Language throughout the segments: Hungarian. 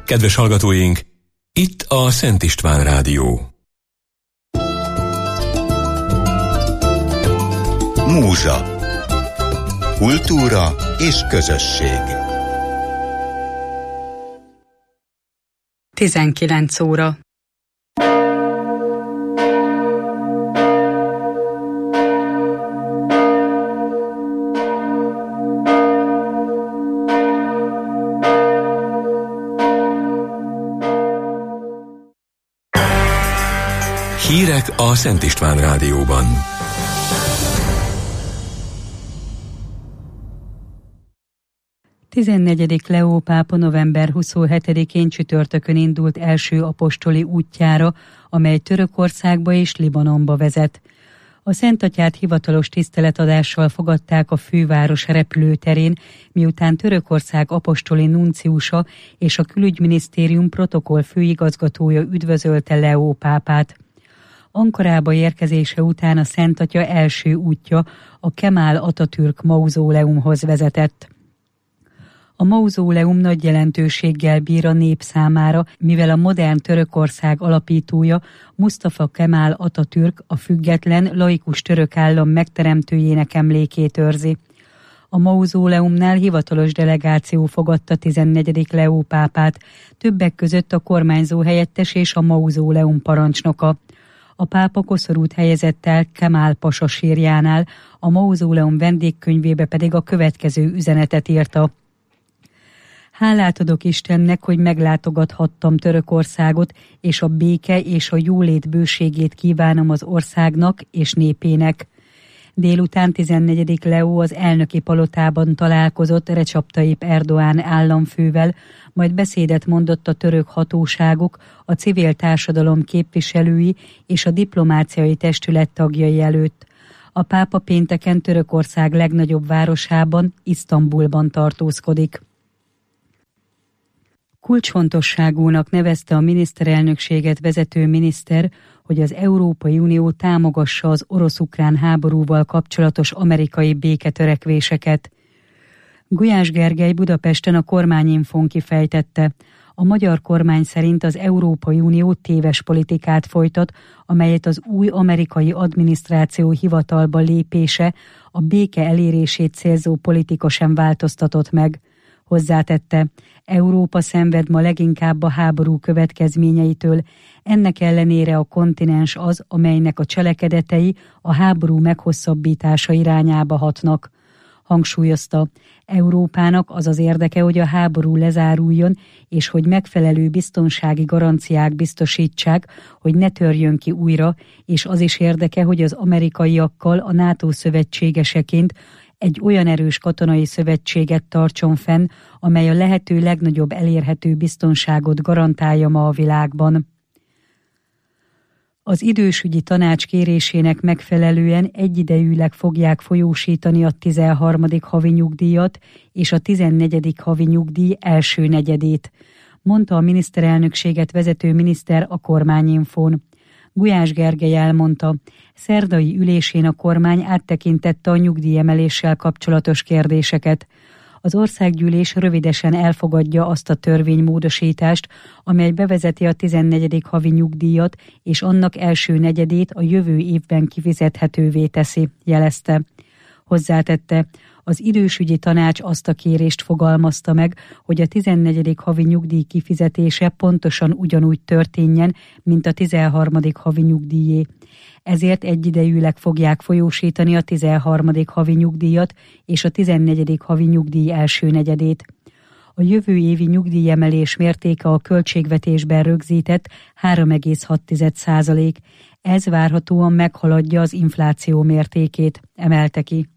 Kedves hallgatóink, itt a Szent István Rádió. Múzsa. Kultúra és közösség. 19 óra. Hírek a Szent István Rádióban. Tizennegyedik Leó pápa november 27-én csütörtökön indult első apostoli útjára, amely Törökországba és Libanonba vezet. A Szentatyát hivatalos tiszteletadással fogadták a főváros repülőterén, miután Törökország apostoli nunciusa és a külügyminisztérium protokoll főigazgatója üdvözölte Leó pápát. Ankarába érkezése után a Szentatya első útja a Kemal Atatürk mauzóleumhoz vezetett. A mauzóleum nagy jelentőséggel bír a nép számára, mivel a modern Törökország alapítója, Mustafa Kemal Atatürk a független, laikus török állam megteremtőjének emlékét őrzi. A mauzóleumnál hivatalos delegáció fogadta 14. Leó pápát, többek között a kormányzó helyettes és a mauzóleum parancsnoka. A pápa koszorút helyezett el Kemal pasa sírjánál, a mauzóleum vendégkönyvébe pedig a következő üzenetet írta. Hálát adok Istennek, hogy meglátogathattam Törökországot, és a béke és a jólét bőségét kívánom az országnak és népének. Délután 14. Leó az elnöki palotában találkozott Recep Tayyip Erdoğan államfővel, majd beszédet mondott a török hatóságok, a civil társadalom képviselői és a diplomáciai testület tagjai előtt. A pápa pénteken Törökország legnagyobb városában, Isztambulban tartózkodik. Kulcsfontosságúnak nevezte a miniszterelnökséget vezető miniszter, hogy az Európai Unió támogassa az orosz-ukrán háborúval kapcsolatos amerikai béketörekvéseket. Gulyás Gergely Budapesten a Kormányinfón kifejtette, a magyar kormány szerint az Európai Unió téves politikát folytat, amelyet az új amerikai adminisztráció hivatalba lépése, a béke elérését célzó politika sem változtatott meg. Hozzátette, Európa szenved ma leginkább a háború következményeitől, ennek ellenére a kontinens az, amelynek a cselekedetei a háború meghosszabbítása irányába hatnak. Hangsúlyozta, Európának az az érdeke, hogy a háború lezáruljon, és hogy megfelelő biztonsági garanciák biztosítsák, hogy ne törjön ki újra, és az is érdeke, hogy az amerikaiakkal a NATO szövetségeseként egy olyan erős katonai szövetséget tartson fenn, amely a lehető legnagyobb elérhető biztonságot garantálja ma a világban. Az idősügyi tanács kérésének megfelelően egyidejűleg fogják folyósítani a 13. havi nyugdíjat és a 14. havi nyugdíj első negyedét, mondta a miniszterelnökséget vezető miniszter a Kormányinfón. Gulyás Gergely elmondta, szerdai ülésén a kormány áttekintette a nyugdíjemeléssel kapcsolatos kérdéseket. Az országgyűlés rövidesen elfogadja azt a törvénymódosítást, amely bevezeti a 14. havi nyugdíjat, és annak első negyedét a jövő évben kifizethetővé teszi, jelezte. Hozzátette, az idősügyi tanács azt a kérést fogalmazta meg, hogy a 14. havi nyugdíj kifizetése pontosan ugyanúgy történjen, mint a 13. havi nyugdíjé. Ezért egyidejűleg fogják folyósítani a 13. havi nyugdíjat és a 14. havi nyugdíj első negyedét. A jövő évi nyugdíjemelés mértéke a költségvetésben rögzített 3,6%. Ez várhatóan meghaladja az infláció mértékét, emelte ki.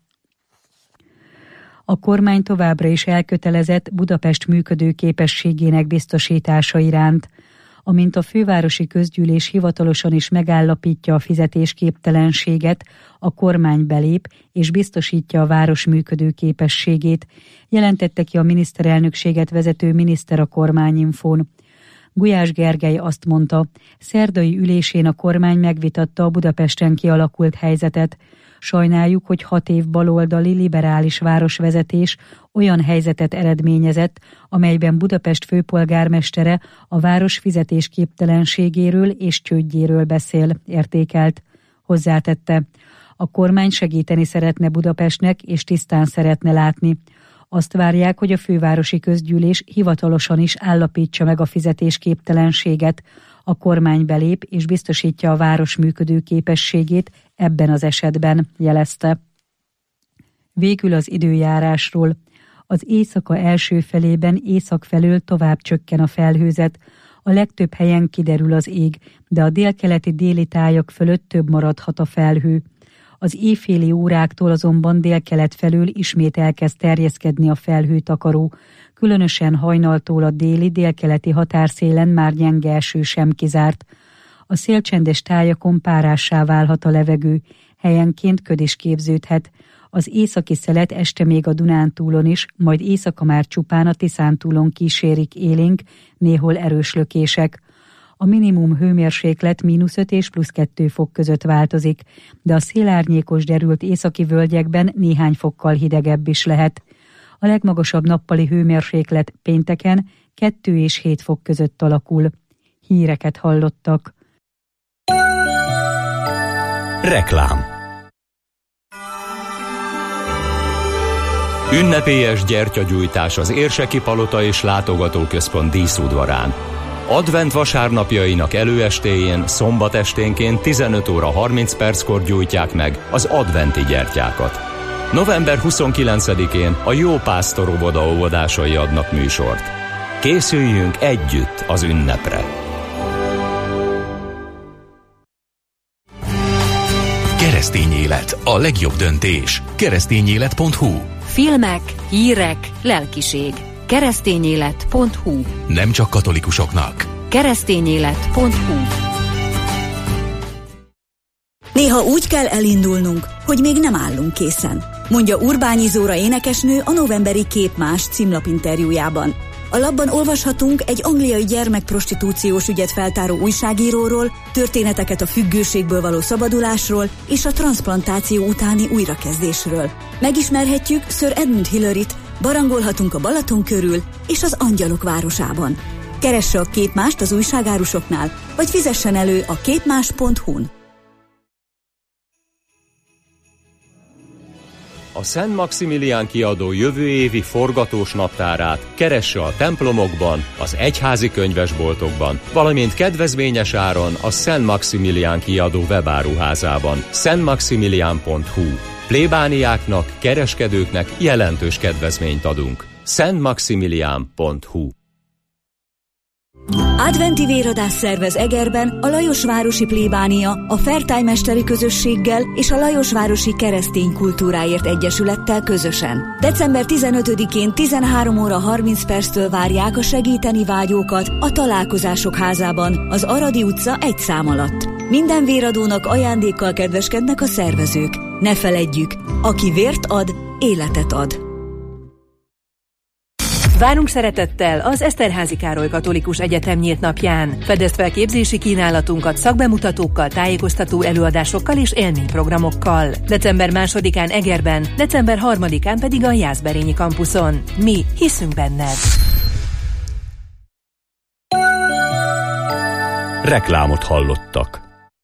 A kormány továbbra is elkötelezett Budapest működőképességének biztosítása iránt. Amint a fővárosi közgyűlés hivatalosan is megállapítja a fizetésképtelenséget, a kormány belép és biztosítja a város működőképességét, jelentette ki a miniszterelnökséget vezető miniszter a Kormányinfón. Gulyás Gergely azt mondta, szerdai ülésén a kormány megvitatta a Budapesten kialakult helyzetet. Sajnáljuk, hogy 6 év baloldali liberális városvezetés olyan helyzetet eredményezett, amelyben Budapest főpolgármestere a város fizetésképtelenségéről és csődjéről beszél, értékelt. Hozzátette, a kormány segíteni szeretne Budapestnek és tisztán szeretne látni. Azt várják, hogy a fővárosi közgyűlés hivatalosan is állapítsa meg a fizetésképtelenséget. A kormány belép és biztosítja a város működőképességét ebben az esetben, jelezte. Végül az időjárásról. Az éjszaka első felében észak felől tovább csökken a felhőzet. A legtöbb helyen kiderül az ég, de a délkeleti déli tájak fölött több maradhat a felhő. Az éjféli óráktól azonban délkelet felől ismét elkezd terjeszkedni a felhőtakaró, különösen hajnaltól a déli-délkeleti határszélen már gyenge eső sem kizárt. A szélcsendes tájakon párássá válhat a levegő, helyenként köd is képződhet. Az északi szelet este még a Dunántúlon is, majd éjszaka már csupán a Tiszántúlon kísérik élénk, néhol erős lökések. A minimum hőmérséklet -5 és +2 fok között változik, de a szélárnyékos derült északi völgyekben néhány fokkal hidegebb is lehet. A legmagasabb nappali hőmérséklet pénteken 2 és 7 fok között alakul. Híreket hallottak. Reklám. Ünnepélyes gyertyagyújtás az Érseki Palota és Látogatóközpont díszudvarán. Advent vasárnapjainak előestéjén, szombat esténként 15 óra 30 perckor gyújtják meg az adventi gyertyákat. November 29-én a Jó Pásztor óvoda óvodásai adnak műsort. Készüljünk együtt az ünnepre! Keresztény élet, a legjobb döntés. Keresztényélet.hu. Filmek, hírek, lelkiség. Keresztényélet.hu. Nem csak katolikusoknak. Keresztényélet.hu. Néha úgy kell elindulnunk, hogy még nem állunk készen, mondja Urbányi Zóra énekesnő a novemberi Képmás címlapinterjújában. A lapban olvashatunk egy angliai gyermekprostitúciós ügyet feltáró újságíróról, történeteket a függőségből való szabadulásról és a transzplantáció utáni újrakezdésről. Megismerhetjük Sir Edmund Hillaryt, barangolhatunk a Balaton körül és az Angyalok városában. Keresse a Képmást az újságárusoknál, vagy fizessen elő a képmás.hu-n. A Szent Maximilián kiadó jövő évi forgatós naptárát keresse a templomokban, az egyházi könyvesboltokban, valamint kedvezményes áron a Szent Maximilián kiadó webáruházában, szentmaximilián.hu. Plébániáknak, kereskedőknek jelentős kedvezményt adunk. szentmaximilián.hu. Adventi véradás szervez Egerben a Lajosvárosi Plébánia, a Fertály-mesteri közösséggel és a Lajosvárosi Keresztény Kultúráért Egyesülettel közösen. December 15-én 13 óra 30 perctől várják a segíteni vágyókat a Találkozások házában, az Aradi utca 1 szám alatt. Minden véradónak ajándékkal kedveskednek a szervezők. Ne feledjük, aki vért ad, életet ad. Várunk szeretettel az Eszterházy Károly Katolikus Egyetem nyílt napján. Fedezd fel képzési kínálatunkat szakbemutatókkal, tájékoztató előadásokkal és élményprogramokkal. December 2-án Egerben, december 3-án pedig a Jászberényi kampuszon. Mi hiszünk benned! Reklámot hallottak.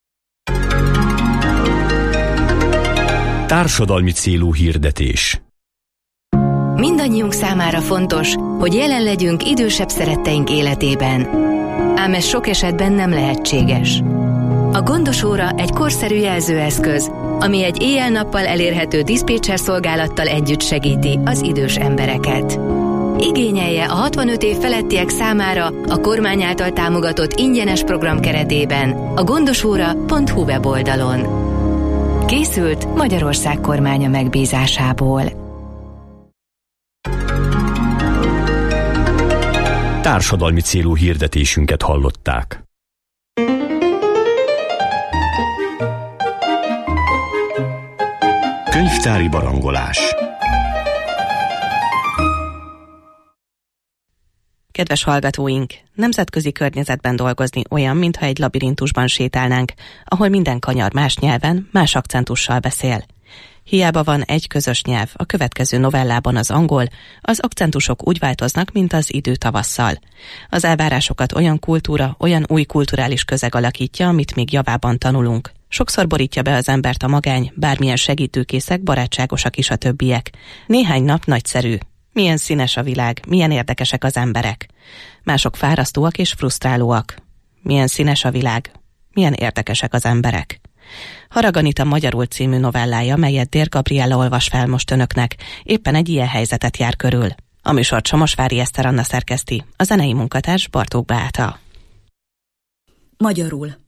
Társadalmi célú hirdetés. Mindannyiunk számára fontos, hogy jelen legyünk idősebb szeretteink életében. Ám ez sok esetben nem lehetséges. A gondos óra egy korszerű jelzőeszköz, ami egy éjjel-nappal elérhető diszpécser szolgálattal együtt segíti az idős embereket. Igényelje a 65 év felettiek számára a kormány által támogatott ingyenes program keretében a gondosóra.hu weboldalon. Készült Magyarország kormánya megbízásából. Társadalmi célú hirdetésünket hallották. Könyvtári barangolás. Kedves hallgatóink, nemzetközi környezetben dolgozni olyan, mintha egy labirintusban sétálnánk, ahol minden kanyar más nyelven, más akcentussal beszél. Hiába van egy közös nyelv, a következő novellában az angol, az akcentusok úgy változnak, mint az idő tavasszal. Az elvárásokat olyan kultúra, olyan új kulturális közeg alakítja, amit még javában tanulunk. Sokszor borítja be az embert a magány, bármilyen segítőkészek, barátságosak is a többiek. Néhány nap nagyszerű. Milyen színes a világ, milyen érdekesek az emberek. Mások fárasztóak és frusztrálóak. Milyen színes a világ, milyen érdekesek az emberek. Harag Anita magyarul című novellája, melyet Dér Gabriella olvas fel most önöknek, éppen egy ilyen helyzetet jár körül. A műsort Somosvári Eszter Anna szerkeszti, a zenei munkatárs Bartók Beáta. Magyarul.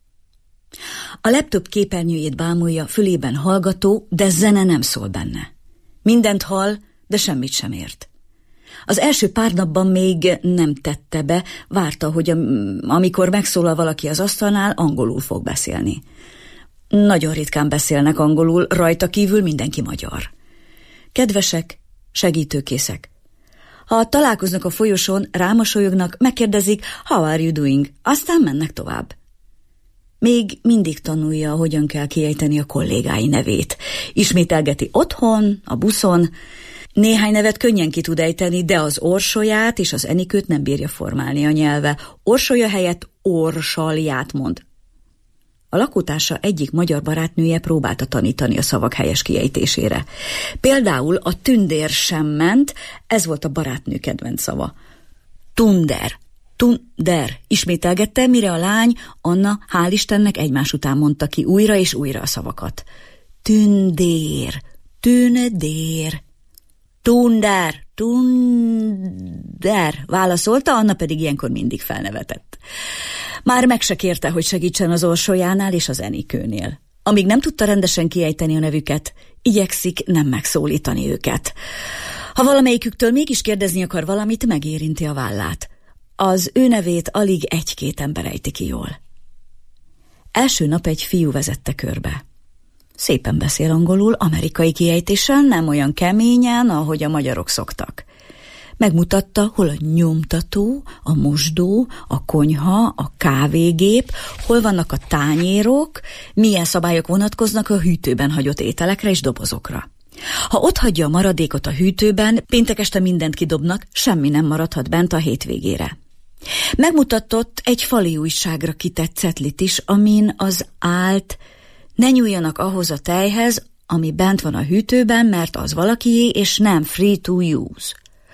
A laptop képernyőjét bámulja, fülében hallgató, de zene nem szól benne. Mindent hall, de semmit sem ért. Az első pár napban még nem tette be, várta, hogy amikor megszólal valaki az asztalnál, angolul fog beszélni. Nagyon ritkán beszélnek angolul, rajta kívül mindenki magyar. Kedvesek, segítőkészek. Ha találkoznak a folyosón, rámosolyognak, megkérdezik, how are you doing, aztán mennek tovább. Még mindig tanulja, hogyan kell kiejteni a kollégái nevét. Ismételgeti otthon, a buszon. Néhány nevet könnyen ki tud ejteni, de az Orsolyát és az Enikőt nem bírja formálni a nyelve. Orsolya helyett Orsalját mond. A lakótársa egyik magyar barátnője próbálta tanítani a szavak helyes kiejtésére. Például a tündér sem ment, ez volt a barátnő kedvenc szava. Tunder. Tunder, ismételgette, mire a lány, Anna, hál' Istennek egymás után mondta ki újra és újra a szavakat. Tündér, tündér, tunder, tunder, válaszolta, Anna pedig ilyenkor mindig felnevetett. Már meg se kérte, hogy segítsen az Orsolyánál és az Enikőnél. Amíg nem tudta rendesen kiejteni a nevüket, igyekszik nem megszólítani őket. Ha valamelyiküktől mégis kérdezni akar valamit, megérinti a vállát. Az ő nevét alig egy-két ember ejti ki jól. Első nap egy fiú vezette körbe. Szépen beszél angolul, amerikai kiejtéssel, nem olyan keményen, ahogy a magyarok szoktak. Megmutatta, hol a nyomtató, a mosdó, a konyha, a kávégép, hol vannak a tányérok, milyen szabályok vonatkoznak a hűtőben hagyott ételekre és dobozokra. Ha otthagyja a maradékot a hűtőben, péntek este mindent kidobnak, semmi nem maradhat bent a hétvégére. Megmutatott egy fali újságra kitett cetlit is, amin az állt: ne nyúljanak ahhoz a tejhez, ami bent van a hűtőben, mert az valakié, és nem free to use.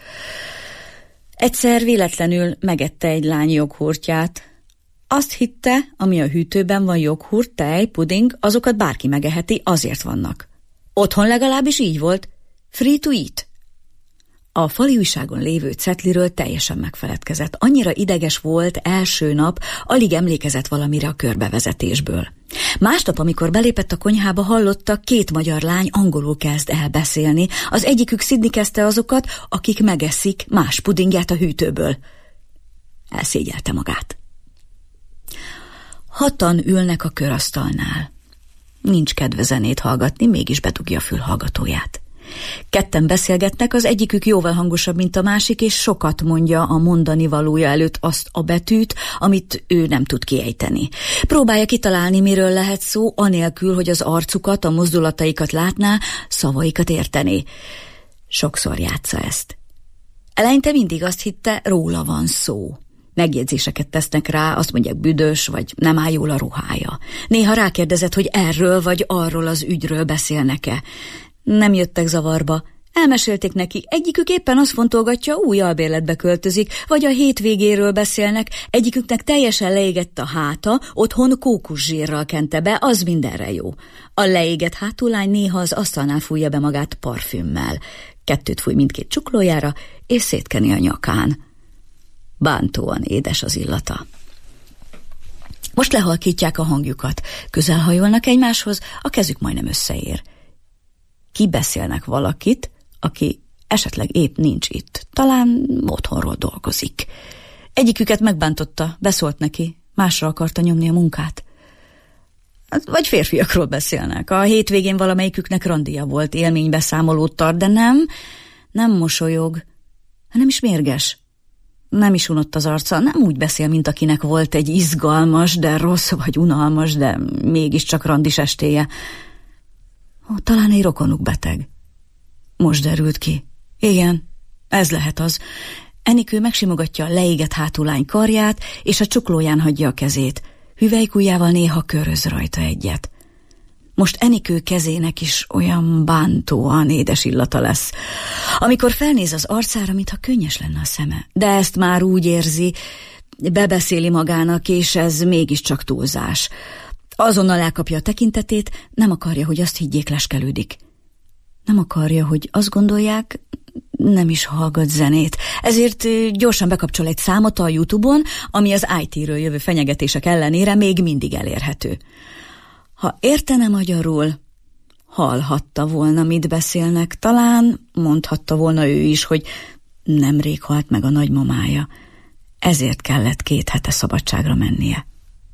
Egyszer véletlenül megette egy lány joghurtját. Azt hitte, ami a hűtőben van, joghurt, tej, puding, azokat bárki megeheti, azért vannak. Otthon legalábbis így volt. Free to eat. A fali újságon lévő cetliről teljesen megfeledkezett. Annyira ideges volt első nap, alig emlékezett valamire a körbevezetésből. Másnap, amikor belépett a konyhába, hallotta, két magyar lány angolul kezd el beszélni. Az egyikük szidni kezdte azokat, akik megeszik más pudingját a hűtőből. Elszégyelte magát. 6-an ülnek a körasztalnál. Nincs kedve zenét hallgatni, mégis bedugja a fülhallgatóját. 2 beszélgetnek, az egyikük jóval hangosabb, mint a másik, és sokat mondja a mondani valója előtt azt a betűt, amit ő nem tud kiejteni. Próbálja kitalálni, miről lehet szó, anélkül, hogy az arcukat, a mozdulataikat látná, szavaikat értené. Sokszor játsza ezt. Eleinte mindig azt hitte, róla van szó. Megjegyzéseket tesznek rá, azt mondják, büdös, vagy nem áll jól a ruhája. Néha rákérdezett, hogy erről vagy arról az ügyről beszélnek-e. Nem jöttek zavarba. Elmesélték neki, egyikük éppen azt fontolgatja, új albérletbe költözik, vagy a hétvégéről beszélnek, egyiküknek teljesen leégett a háta, otthon kókuszsírral kente be, az mindenre jó. A leégett hátullány néha az asztalnál fújja be magát parfümmel. 2 fúj mindkét csuklójára, és szétkeni a nyakán. Bántóan édes az illata. Most lehalkítják a hangjukat, közelhajolnak egymáshoz, a kezük majdnem összeér. Kibeszélnek valakit, aki esetleg épp nincs itt, talán otthonról dolgozik. Egyiküket megbántotta, beszólt neki, másra akarta nyomni a munkát. Vagy férfiakról beszélnek. A hétvégén valamelyiküknek randija volt, élménybeszámolót tart, de nem mosolyog, nem is mérges. Nem is unott az arca, nem úgy beszél, mint akinek volt egy izgalmas, de rossz vagy unalmas, de mégiscsak randis estéje. Talán egy rokonuk beteg. Most derült ki. Igen, ez lehet az. Enikő megsimogatja a leégett hátulány karját, és a csuklóján hagyja a kezét. Hüvelykujjával néha köröz rajta egyet. Most Enikő kezének is olyan bántóan édes illata lesz. Amikor felnéz az arcára, mintha könnyes lenne a szeme. De ezt már úgy érzi, bebeszéli magának, és ez mégiscsak túlzás. Azonnal elkapja a tekintetét, nem akarja, hogy azt higgyék, leskelődik. Nem akarja, hogy azt gondolják, nem is hallgat zenét. Ezért gyorsan bekapcsol egy számot a YouTube-on, ami az IT-ről jövő fenyegetések ellenére még mindig elérhető. Ha értene magyarul, hallhatta volna, mit beszélnek. Talán mondhatta volna ő is, hogy nemrég halt meg a nagymamája. Ezért kellett 2 hete szabadságra mennie.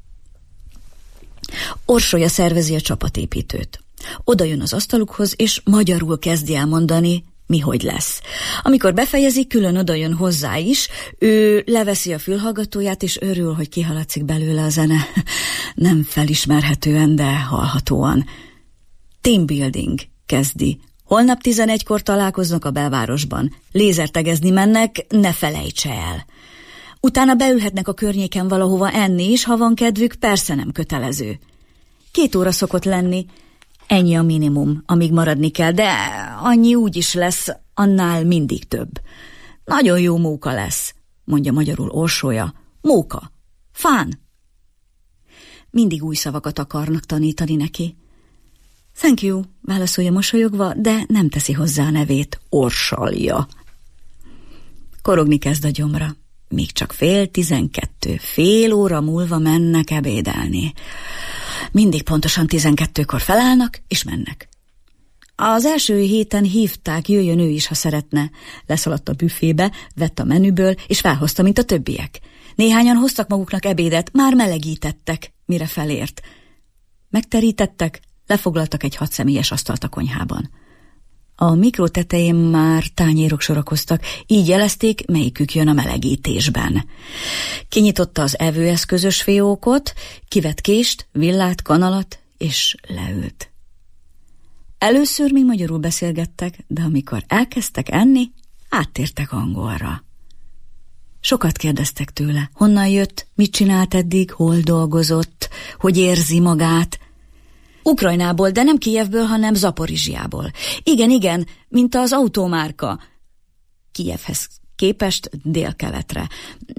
Orsolya szervezi a csapatépítőt. Oda jön az asztalukhoz, és magyarul kezdi elmondani, mi hogy lesz. Amikor befejezik, külön oda jön hozzá is, ő leveszi a fülhallgatóját, és örül, hogy kihaladszik belőle a zene. Nem felismerhetően, de hallhatóan. Teambuilding kezdi. Holnap 11-kor találkoznak a belvárosban. Lézertegezni mennek, ne felejtse el. Utána beülhetnek a környéken valahova enni is, ha van kedvük, persze nem kötelező. 2 óra szokott lenni, ennyi a minimum, amíg maradni kell, de annyi úgy is lesz, annál mindig több. Nagyon jó móka lesz, mondja magyarul Orsolya. Móka. Fán. Mindig új szavakat akarnak tanítani neki. Thank you, válaszolja mosolyogva, de nem teszi hozzá a nevét, Orsolya. Korogni kezd a gyomra. Még csak 11:30, fél óra múlva mennek ebédelni. Mindig pontosan 12-kor felállnak, és mennek. Az első héten hívták, jöjjön ő is, ha szeretne. Leszaladt a büfébe, vett a menüből, és felhozta, mint a többiek. Néhányan hoztak maguknak ebédet, már melegítettek, mire felért. Megterítettek, lefoglaltak egy 6 személyes asztalt a konyhában. A mikró tetején már tányérok sorakoztak, így jelezték, melyikük jön a melegítésben. Kinyitotta az evőeszközös fiókot, kivett kést, villát, kanalat, és leült. Először még magyarul beszélgettek, de amikor elkezdtek enni, áttértek angolra. Sokat kérdeztek tőle, honnan jött, mit csinált eddig, hol dolgozott, hogy érzi magát. Ukrajnából, de nem Kijevből, hanem Zaporizsjából. Igen, mint az autómárka. Kijevhez képest délkeletre.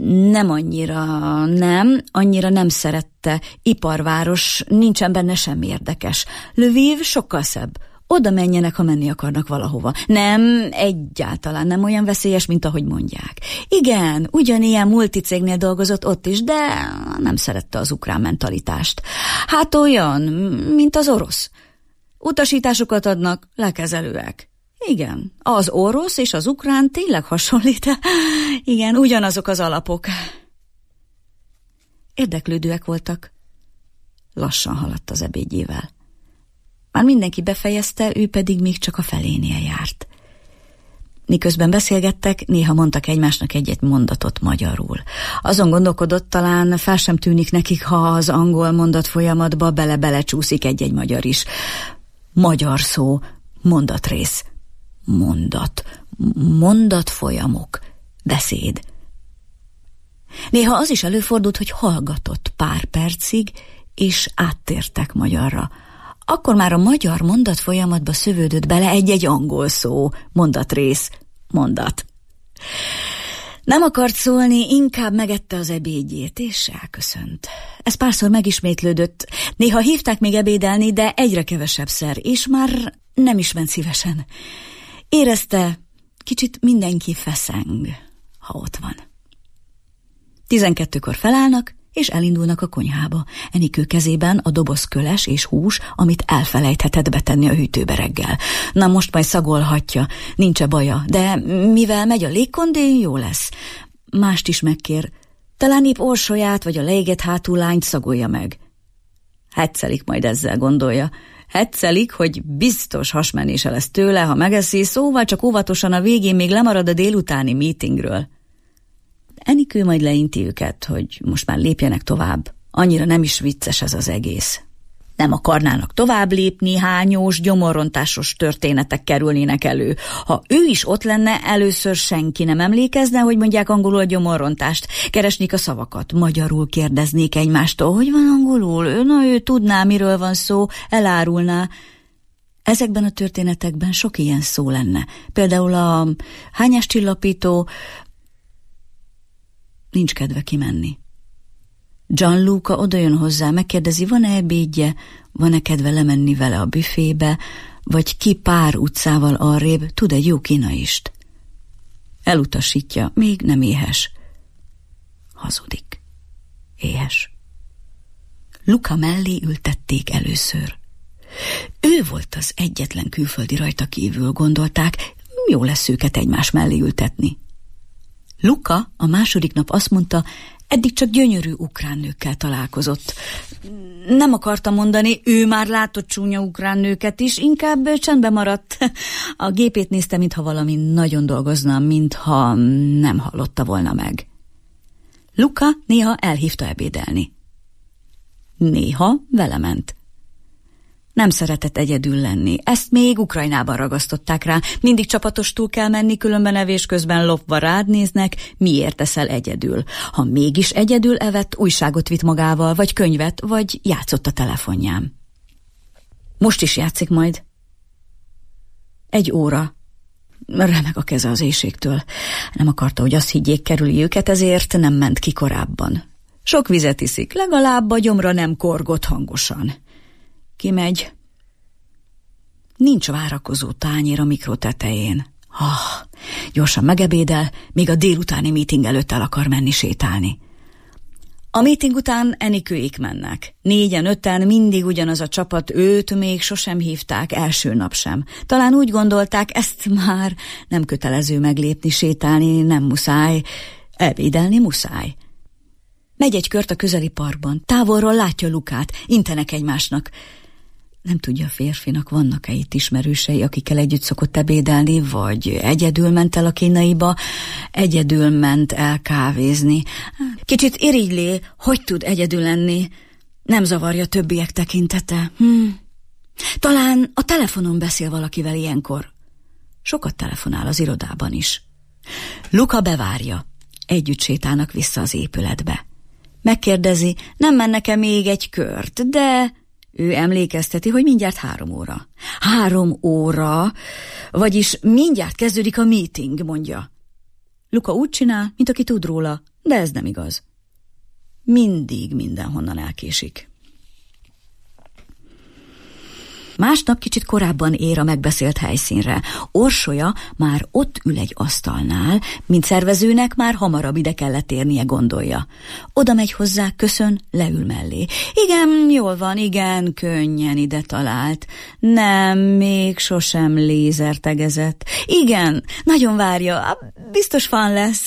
Annyira nem szerette. Iparváros, nincsen benne semmi érdekes. Lviv sokkal szebb. Oda menjenek, ha menni akarnak valahova. Nem, egyáltalán nem olyan veszélyes, mint ahogy mondják. Igen, ugyanilyen multicégnél dolgozott ott is, de nem szerette az ukrán mentalitást. Hát olyan, mint az orosz. Utasításokat adnak, lekezelőek. Igen, az orosz és az ukrán tényleg hasonlít. Igen, ugyanazok az alapok. Érdeklődőek voltak. Lassan haladt az ebédjével. Már mindenki befejezte, ő pedig még csak a felénél járt. Miközben beszélgettek, néha mondtak egymásnak egy-egy mondatot magyarul. Azon gondolkodott, talán fel sem tűnik nekik, ha az angol mondat folyamatba bele-belecsúszik egy-egy magyar is. Magyar szó, mondatrész, mondatfolyamok, beszéd. Néha az is előfordult, hogy hallgatott pár percig, és áttértek magyarra. Akkor már a magyar mondatfolyamatba szövődött bele egy-egy angol szó, mondatrész, mondat. Nem akart szólni, inkább megette az ebédjét, és elköszönt. Ez párszor megismétlődött. Néha hívták még ebédelni, de egyre kevesebbszer, és már nem is ment szívesen. Érezte, kicsit mindenki feszeng, ha ott van. 12-kor felállnak, és elindulnak a konyhába. Enikő kezében a doboz köles és hús, amit elfelejthetett betenni a hűtőbe reggel. Na most majd szagolhatja, nincs baja, de mivel megy a légkondi, jó lesz. Mást is megkér, talán épp Orsolyát vagy a leégett hátullányt szagolja meg. Hetszelik majd ezzel, gondolja. Hetszelik, hogy biztos hasmenése lesz tőle, ha megeszi, szóval csak óvatosan a végén még lemarad a délutáni meetingről. Enikő majd leinti őket, hogy most már lépjenek tovább. Annyira nem is vicces ez az egész. Nem akarnának tovább lépni, hányós, gyomorrontásos történetek kerülnének elő. Ha ő is ott lenne, először senki nem emlékezne, hogy mondják angolul a gyomorrontást. Keresnék a szavakat, magyarul kérdeznék egymástól, hogy van angolul, ő tudná, miről van szó, elárulná. Ezekben a történetekben sok ilyen szó lenne. Például a hányáscsillapító, nincs kedve kimenni. Gianluca odajön hozzá, megkérdezi, van-e ebédje, van-e kedve lemenni vele a büfébe, vagy ki pár utcával arrébb tud egy jó kínaist. Elutasítja, még nem éhes. Hazudik. Éhes. Luca mellé ültették először. Ő volt az egyetlen külföldi rajta kívül, gondolták, jó lesz őket egymás mellé ültetni. Luca a második nap azt mondta, eddig csak gyönyörű ukrán nőkkel találkozott. Nem akarta mondani, ő már látott csúnya ukrán nőket is, inkább csendben maradt. A gépét nézte, mintha valami nagyon dolgozna, mintha nem hallotta volna meg. Luca néha elhívta ebédelni. Néha vele ment. Nem szeretett egyedül lenni. Ezt még Ukrajnában ragasztották rá. Mindig csapatostul kell menni, különben evés közben lopva rád néznek, miért eszel egyedül. Ha mégis egyedül evett, újságot vitt magával, vagy könyvet, vagy játszott a telefonján. Most is játszik majd. 1 óra. Remeg a keze az éhségtől. Nem akarta, hogy azt higgyék, kerüli őket, ezért nem ment ki korábban. Sok vizet iszik, legalább a gyomra nem korgott hangosan. Kimegy. Nincs várakozó tányér a mikro tetején. Gyorsan megebédel, még a délutáni meeting előtt el akar menni sétálni. A meeting után Enikőék mennek. 4-en, 5-en, mindig ugyanaz a csapat, őt még sosem hívták, első nap sem. Talán úgy gondolták, ezt már nem kötelező meglépni, sétálni nem muszáj, ebédelni muszáj. Megy egy kört a közeli parkban, távolról látja Lukát, intenek egymásnak. Nem tudja, a férfinak vannak-e itt ismerősei, akikkel együtt szokott ebédelni, vagy egyedül ment el a kínaiba, egyedül ment el kávézni. Kicsit irigyli, hogy tud egyedül lenni. Nem zavarja többiek tekintete. Talán a telefonon beszél valakivel ilyenkor. Sokat telefonál az irodában is. Luca bevárja. Együtt sétálnak vissza az épületbe. Megkérdezi, nem mennek-e még egy kört, de ő emlékezteti, hogy mindjárt 3 óra. 3 óra, vagyis mindjárt kezdődik a meeting, mondja. Luca úgy csinál, mint aki tud róla, de ez nem igaz. Mindig mindenhonnan elkésik. Másnap kicsit korábban ér a megbeszélt helyszínre. Orsolya már ott ül egy asztalnál, mint szervezőnek már hamarabb ide kellett érnie, gondolja. Oda megy hozzá, köszön, leül mellé. Igen, jól van, igen, könnyen ide talált. Nem, még sosem lézertegezett. Igen, nagyon várja, biztos fan lesz.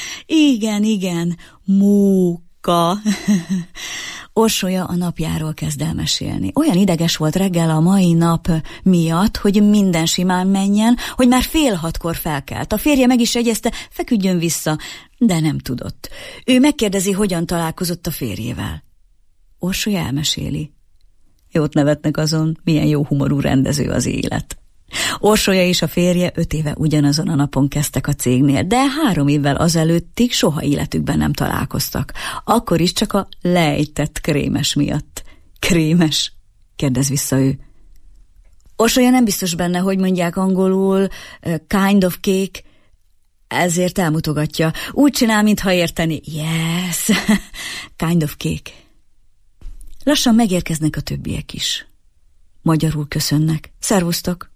Igen, Móka. Orsolya a napjáról kezd el mesélni. Olyan ideges volt reggel a mai nap miatt, hogy minden simán menjen, hogy már 5:30 felkelt. A férje meg is jegyezte, feküdjön vissza, de nem tudott. Ő megkérdezi, hogyan találkozott a férjével. Orsolya elmeséli. Jót nevetnek azon, milyen jó humorú rendező az élet. Orsolya és a férje 5 éve ugyanazon a napon kezdtek a cégnél, de 3 évvel azelőttig soha életükben nem találkoztak. Akkor is csak a lejtett krémes miatt. Krémes? Kérdez vissza ő. Orsolya nem biztos benne, hogy mondják angolul kind of cake, ezért elmutogatja. Úgy csinál, mintha érteni. Yes, kind of cake. Lassan megérkeznek a többiek is. Magyarul köszönnek. Szervusztok!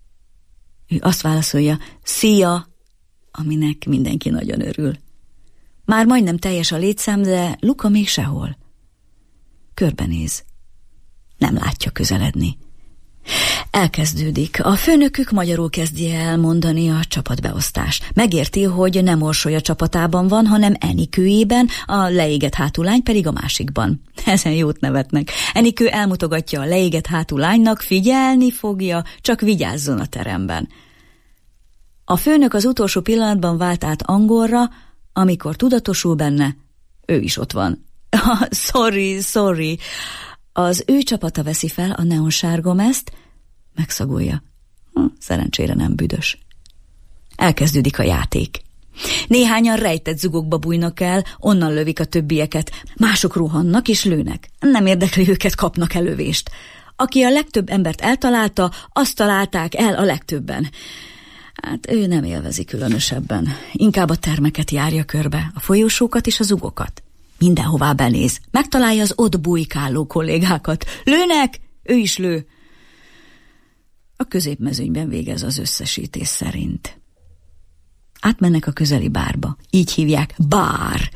Ő azt válaszolja, szia, aminek mindenki nagyon örül. Már majdnem teljes a létszám, de Luca még sehol. Körbenéz. Nem látja közeledni. Elkezdődik. A főnökük magyarul kezdi el mondani a csapatbeosztást. Megérti, hogy nem Orsolya csapatában van, hanem Enikőjében, a leégett hátú lány pedig a másikban. Ezen jót nevetnek. Enikő elmutogatja a leégett hátú lánynak, figyelni fogja, csak vigyázzon a teremben. A főnök az utolsó pillanatban vált át angolra, amikor tudatosul benne, ő is ott van. Sorry. Az ő csapata veszi fel a neonsárgomezt, megszagolja. Szerencsére nem büdös. Elkezdődik a játék. Néhányan rejtett zugokba bújnak el, onnan lövik a többieket. Mások rohannak és lőnek. Nem érdekli őket, kapnak elövést. Aki a legtöbb embert eltalálta, azt találták el a legtöbben. Hát ő nem élvezi különösebben. Inkább a termeket járja körbe, a folyósókat és a zugokat. Mindenhová benéz. Megtalálja az ott bujkáló kollégákat. Lőnek, ő is lő. A középmezőnyben végez az összesítés szerint. Átmennek a közeli bárba. Így hívják, bár.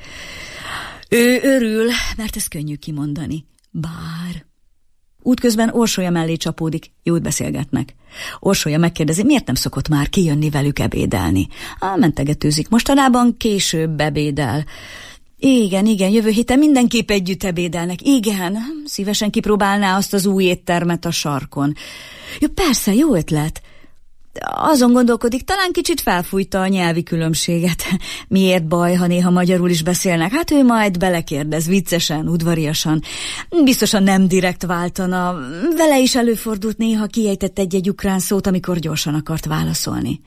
Ő örül, mert ez könnyű kimondani. Bár. Útközben Orsolya mellé csapódik, jót beszélgetnek. Orsolya megkérdezi, miért nem szokott már kijönni velük ebédelni. Mentegetőzik, mostanában később ebédel. Igen, jövő héten mindenképp együtt ebédelnek. Igen, szívesen kipróbálná azt az új éttermet a sarkon. Jó, persze, jó ötlet. Azon gondolkodik, talán kicsit felfújta a nyelvi különbséget. Miért baj, ha néha magyarul is beszélnek? Hát ő majd belekérdez, viccesen, udvariasan. Biztosan nem direkt váltana. Vele is előfordult néha, kiejtett egy-egy ukrán szót, amikor gyorsan akart válaszolni.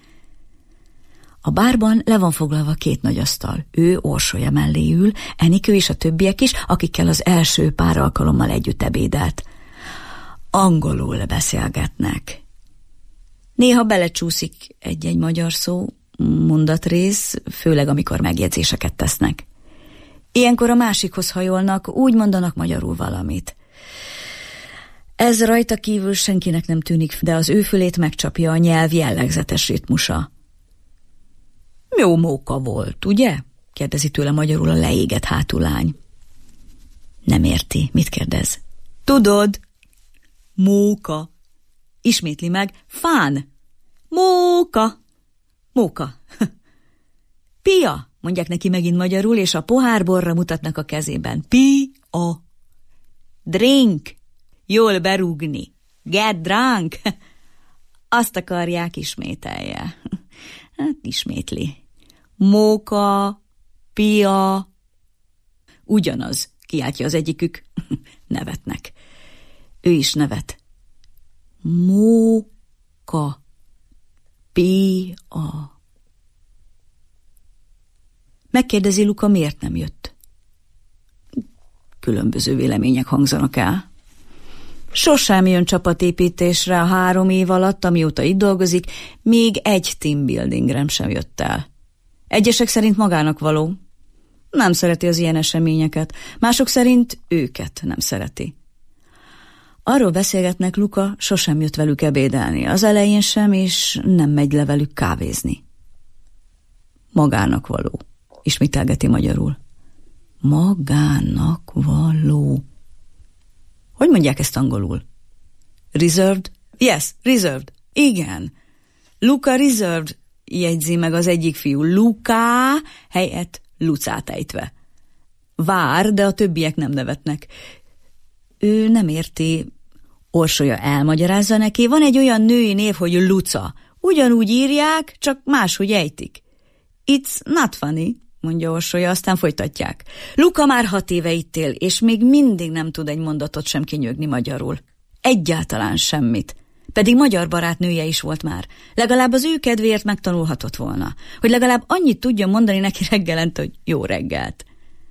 A bárban le van foglalva 2 nagy asztal. Ő Orsolya mellé ül, Enikő és a többiek is, akikkel az első pár alkalommal együtt ebédelt. Angolul beszélgetnek. Néha belecsúszik egy-egy magyar szó, mondatrész, főleg amikor megjegyzéseket tesznek. Ilyenkor a másikhoz hajolnak, úgy mondanak magyarul valamit. Ez rajta kívül senkinek nem tűnik, de az ő fülét megcsapja a nyelv jellegzetes ritmusa. Jó móka volt, ugye? Kérdezi tőle magyarul a leégett hátulány. Nem érti, mit kérdez? Tudod? Móka. Ismétli meg, fán. Móka. Móka. Pia, mondják neki megint magyarul, és a pohárborra mutatnak a kezében. Pia. Drink. Jól berúgni. Get drunk. Azt akarják, ismételje. Hát ismétli. Móka, pia. Ugyanaz, kiáltja az egyikük. Nevetnek. Ő is nevet. Móka, pia. Megkérdezi Luka, miért nem jött. Különböző vélemények hangzanak el. Sosem jön csapatépítésre a 3 év alatt, amióta itt dolgozik, még egy teambuildingre sem jött el. Egyesek szerint magának való. Nem szereti az ilyen eseményeket. Mások szerint őket nem szereti. Arról beszélgetnek, Luka sosem jött velük ebédelni. Az elején sem, és nem megy le velük kávézni. Magának való. Ismételgeti magyarul. Magának való. Hogy mondják ezt angolul? Reserved? Yes, reserved. Igen. Luka reserved, jegyzi meg az egyik fiú. Luka helyett Lucát ejtve. Vár, de a többiek nem nevetnek. Ő nem érti. Orsolya elmagyarázza neki, van egy olyan női név, hogy Luca. Ugyanúgy írják, csak máshogy ejtik. It's not funny, mondja Orsolya, aztán folytatják. Luka már 6 éve itt él, és még mindig nem tud egy mondatot sem kinyögni magyarul. Egyáltalán semmit. Pedig magyar barátnője is volt már. Legalább az ő kedvéért megtanulhatott volna. Hogy legalább annyit tudjon mondani neki reggelente, hogy jó reggelt.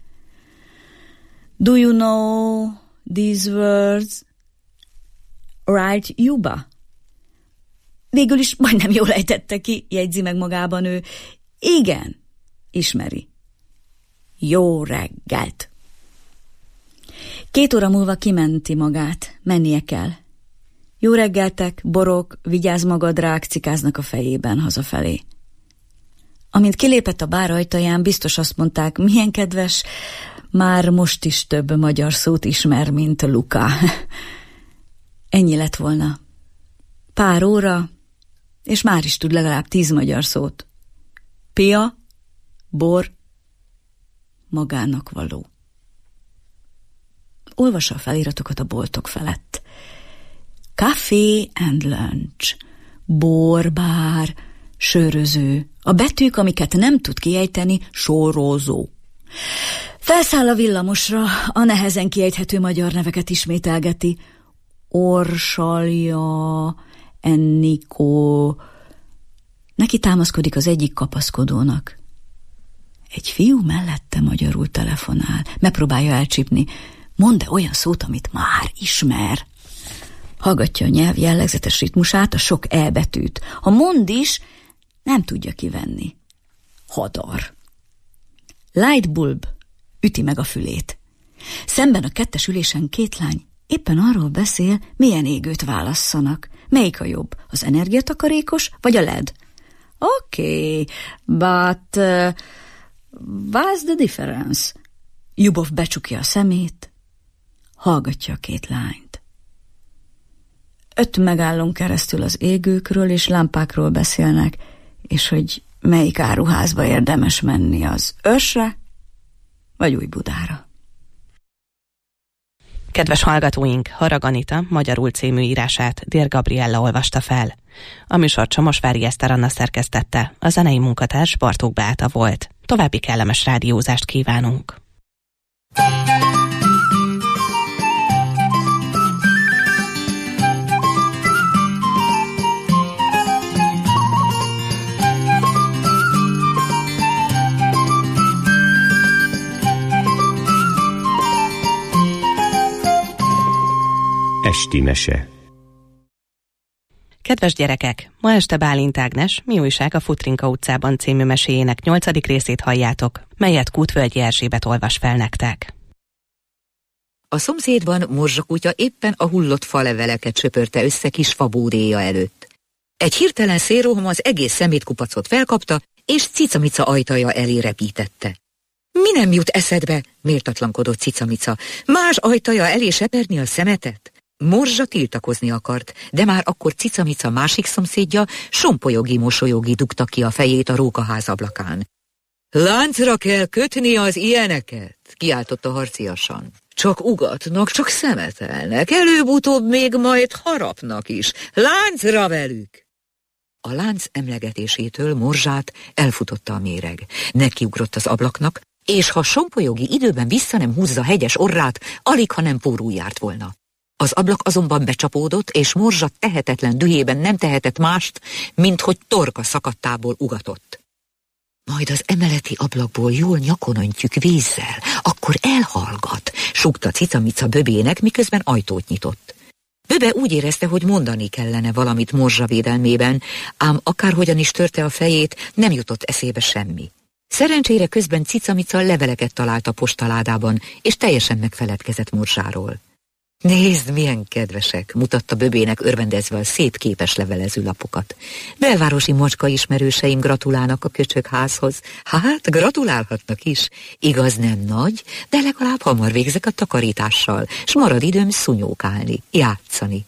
Do you know these words? Right, Juba? Végül is majdnem jól ejtette ki, jegyzi meg magában ő. Igen, ismeri. Jó reggelt. 2 óra múlva kimenti magát, mennie kell. Jó reggeltek, borok, vigyázz magadrák, cikáznak a fejében hazafelé. Amint kilépett a bár ajtaján, biztos azt mondták, milyen kedves, már most is több magyar szót ismer, mint Luka. Ennyi lett volna. Pár óra, és már is tud legalább 10 magyar szót. Pia, bor, magának való. Olvassa a feliratokat a boltok felett. Café and lunch, bor, bár, söröző. A betűk, amiket nem tud kiejteni, sorozó. Felszáll a villamosra, a nehezen kiejthető magyar neveket ismételgeti. Orsalja, Ennikó. Neki támaszkodik az egyik kapaszkodónak. Egy fiú mellette magyarul telefonál. Megpróbálja elcsípni. Mondd olyan szót, amit már ismer. Hallgatja a nyelv jellegzetes ritmusát, a sok E betűt. Ha mond is, nem tudja kivenni. Hadar. Lightbulb üti meg a fülét. Szemben a kettes ülésen két lány éppen arról beszél, milyen égőt válasszanak. Melyik a jobb? Az energiatakarékos vagy a LED? Okay, but what's the difference? Jubov becsukja a szemét, hallgatja a két lányt. 5 megállón keresztül az égőkről és lámpákról beszélnek, és hogy melyik áruházba érdemes menni, az Őrsre vagy Újbudára. Kedves hallgatóink, Harag Anita magyarul című írását Dér Gabriella olvasta fel. A műsort Csomosvári Eszter Anna szerkesztette, a zenei munkatárs Bartók Beáta volt. További kellemes rádiózást kívánunk! Esti mese. Kedves gyerekek, ma este Bálint Ágnes Mi újság a Futrinka utcában című meséjének 8. részét halljátok, melyet Kútvölgyi Erzsébet olvas fel nektek. A szomszédban morzsakutya éppen a hullott faleveleket söpörte össze kis fabódéja előtt. Egy hirtelen szélroham az egész szemétkupacot felkapta, és Cicamica ajtaja elé repítette. Mi nem jut eszedbe? Méltatlankodott Cicamica. Más ajtaja elé seperni a szemetet? Morzsa tiltakozni akart, de már akkor Cicamica másik szomszédja sompolyogi-mosolyogi dugta ki a fejét a rókaház ablakán. Láncra kell kötni az ilyeneket, kiáltotta harciasan. Csak ugatnak, csak szemetelnek, előbb-utóbb még majd harapnak is. Láncra velük! A lánc emlegetésétől Morzsát elfutotta a méreg. Nekiugrott az ablaknak, és ha sompolyogi időben vissza nem húzza hegyes orrát, alig ha nem pórul járt volna. Az ablak azonban becsapódott, és Morzsa tehetetlen dühében nem tehetett mást, mint hogy torka szakadtából ugatott. Majd az emeleti ablakból jól nyakon öntjük vízzel, akkor elhallgat, súgta Cicamica Böbének, miközben ajtót nyitott. Böbe úgy érezte, hogy mondani kellene valamit Morzsa védelmében, ám akárhogyan is törte a fejét, nem jutott eszébe semmi. Szerencsére közben Cicamica leveleket talált a postaládában, és teljesen megfeledkezett Morzsáról. Nézd, milyen kedvesek, mutatta Böbének örvendezve a szép képes levelező lapokat. Belvárosi macska ismerőseim gratulálnak a köcsökházhoz. Hát, gratulálhatnak is. Igaz, nem nagy, de legalább hamar végzek a takarítással, s marad időm szunyókálni, játszani.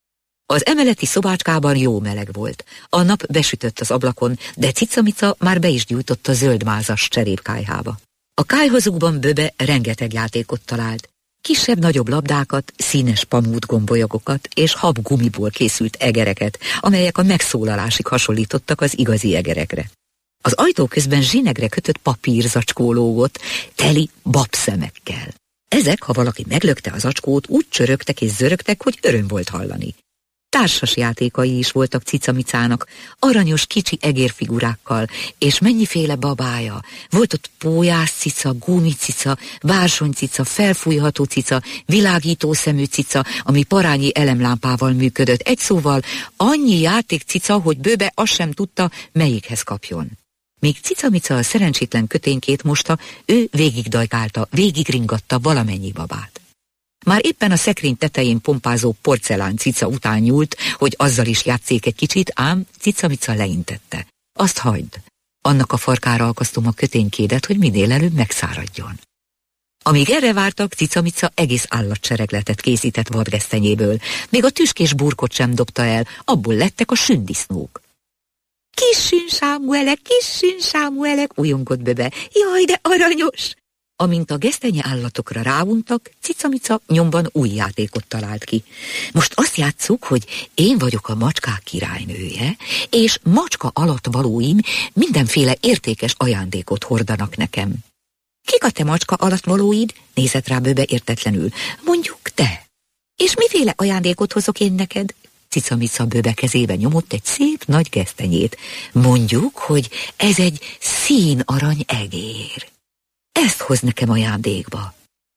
Az emeleti szobácskában jó meleg volt. A nap besütött az ablakon, de Cicamica már be is gyújtott a zöldmázas cserépkályhába. A kályhazukban Böbe rengeteg játékot talált. Kisebb-nagyobb labdákat, színes pamútgombolyagokat és habgumiból készült egereket, amelyek a megszólalásig hasonlítottak az igazi egerekre. Az ajtó közben zsinegre kötött papírzacskó lógott, teli babszemekkel. Ezek, ha valaki meglökte az zacskót, úgy csörögtek és zörögtek, hogy öröm volt hallani. Társas játékai is voltak Cicamicának, aranyos kicsi egérfigurákkal, és mennyiféle babája. Volt ott pólyás cica, gumicica, bársonycica, felfújható cica, világító szemű cica, ami parányi elemlámpával működött. Egy szóval annyi játékcica, hogy Böbe azt sem tudta, melyikhez kapjon. Míg Cicamica a szerencsétlen köténykét mosta, ő végigdajkálta, végigringatta valamennyi babát. Már éppen a szekrény tetején pompázó porcelán cica után nyúlt, hogy azzal is játszék egy kicsit, ám Cicamica leintette. Azt hagyd, annak a farkára akasztom a köténykédet, hogy minél előbb megszáradjon. Amíg erre vártak, Cicamica egész állatseregletet készített vadgesztenyéből, még a tüskés burkot sem dobta el, abból lettek a sündisznók. Kis Sámuelek, ujjongott Böbe, jaj, de aranyos! Amint a gesztenye állatokra ráuntak, Cicamica nyomban új játékot talált ki. Most azt játsszuk, hogy én vagyok a macskák királynője, és macska alattvalóim mindenféle értékes ajándékot hordanak nekem. Kik a te macska alattvalóid? Nézett rá Böbe értetlenül. Mondjuk te. És miféle ajándékot hozok én neked? Cica-mica Böbe kezébe nyomott egy szép nagy gesztenyét. Mondjuk, hogy ez egy színarany egér. Ezt hoz nekem ajándékba.